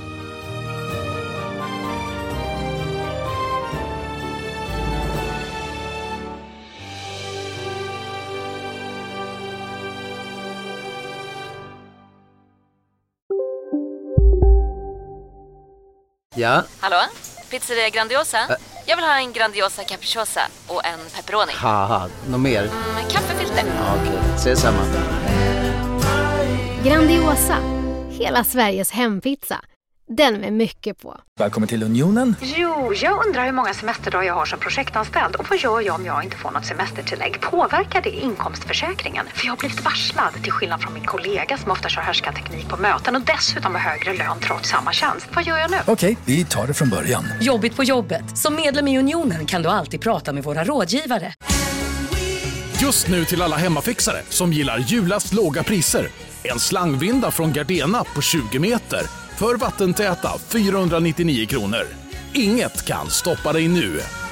Ja? Hallå? Pizzeria Grandiosa? Ä- Jag vill ha en Grandiosa capriciosa och en pepperoni. Haha, något mer? Mm, kaffefilter. Ja, okej, okay. Ses samma. Grandiosa, hela Sveriges hempizza. Den är mycket på. Välkommen till Unionen. Jo, jag undrar hur många semesterdagar jag har som projektanställd. Och vad gör jag om jag inte får något semestertillägg? Påverkar det inkomstförsäkringen? För jag har blivit varslad, till skillnad från min kollega som ofta kör härskarteknik på möten och dessutom har högre lön trots samma tjänst. Vad gör jag nu? Okej, vi tar det från början. Jobbigt på jobbet. Som medlem i Unionen kan du alltid prata med våra rådgivare. Just nu till alla hemmafixare som gillar julast låga priser. En slangvinda från Gardena på tjugo meter för vattentäta fyrahundranittionio kronor. Inget kan stoppa dig nu.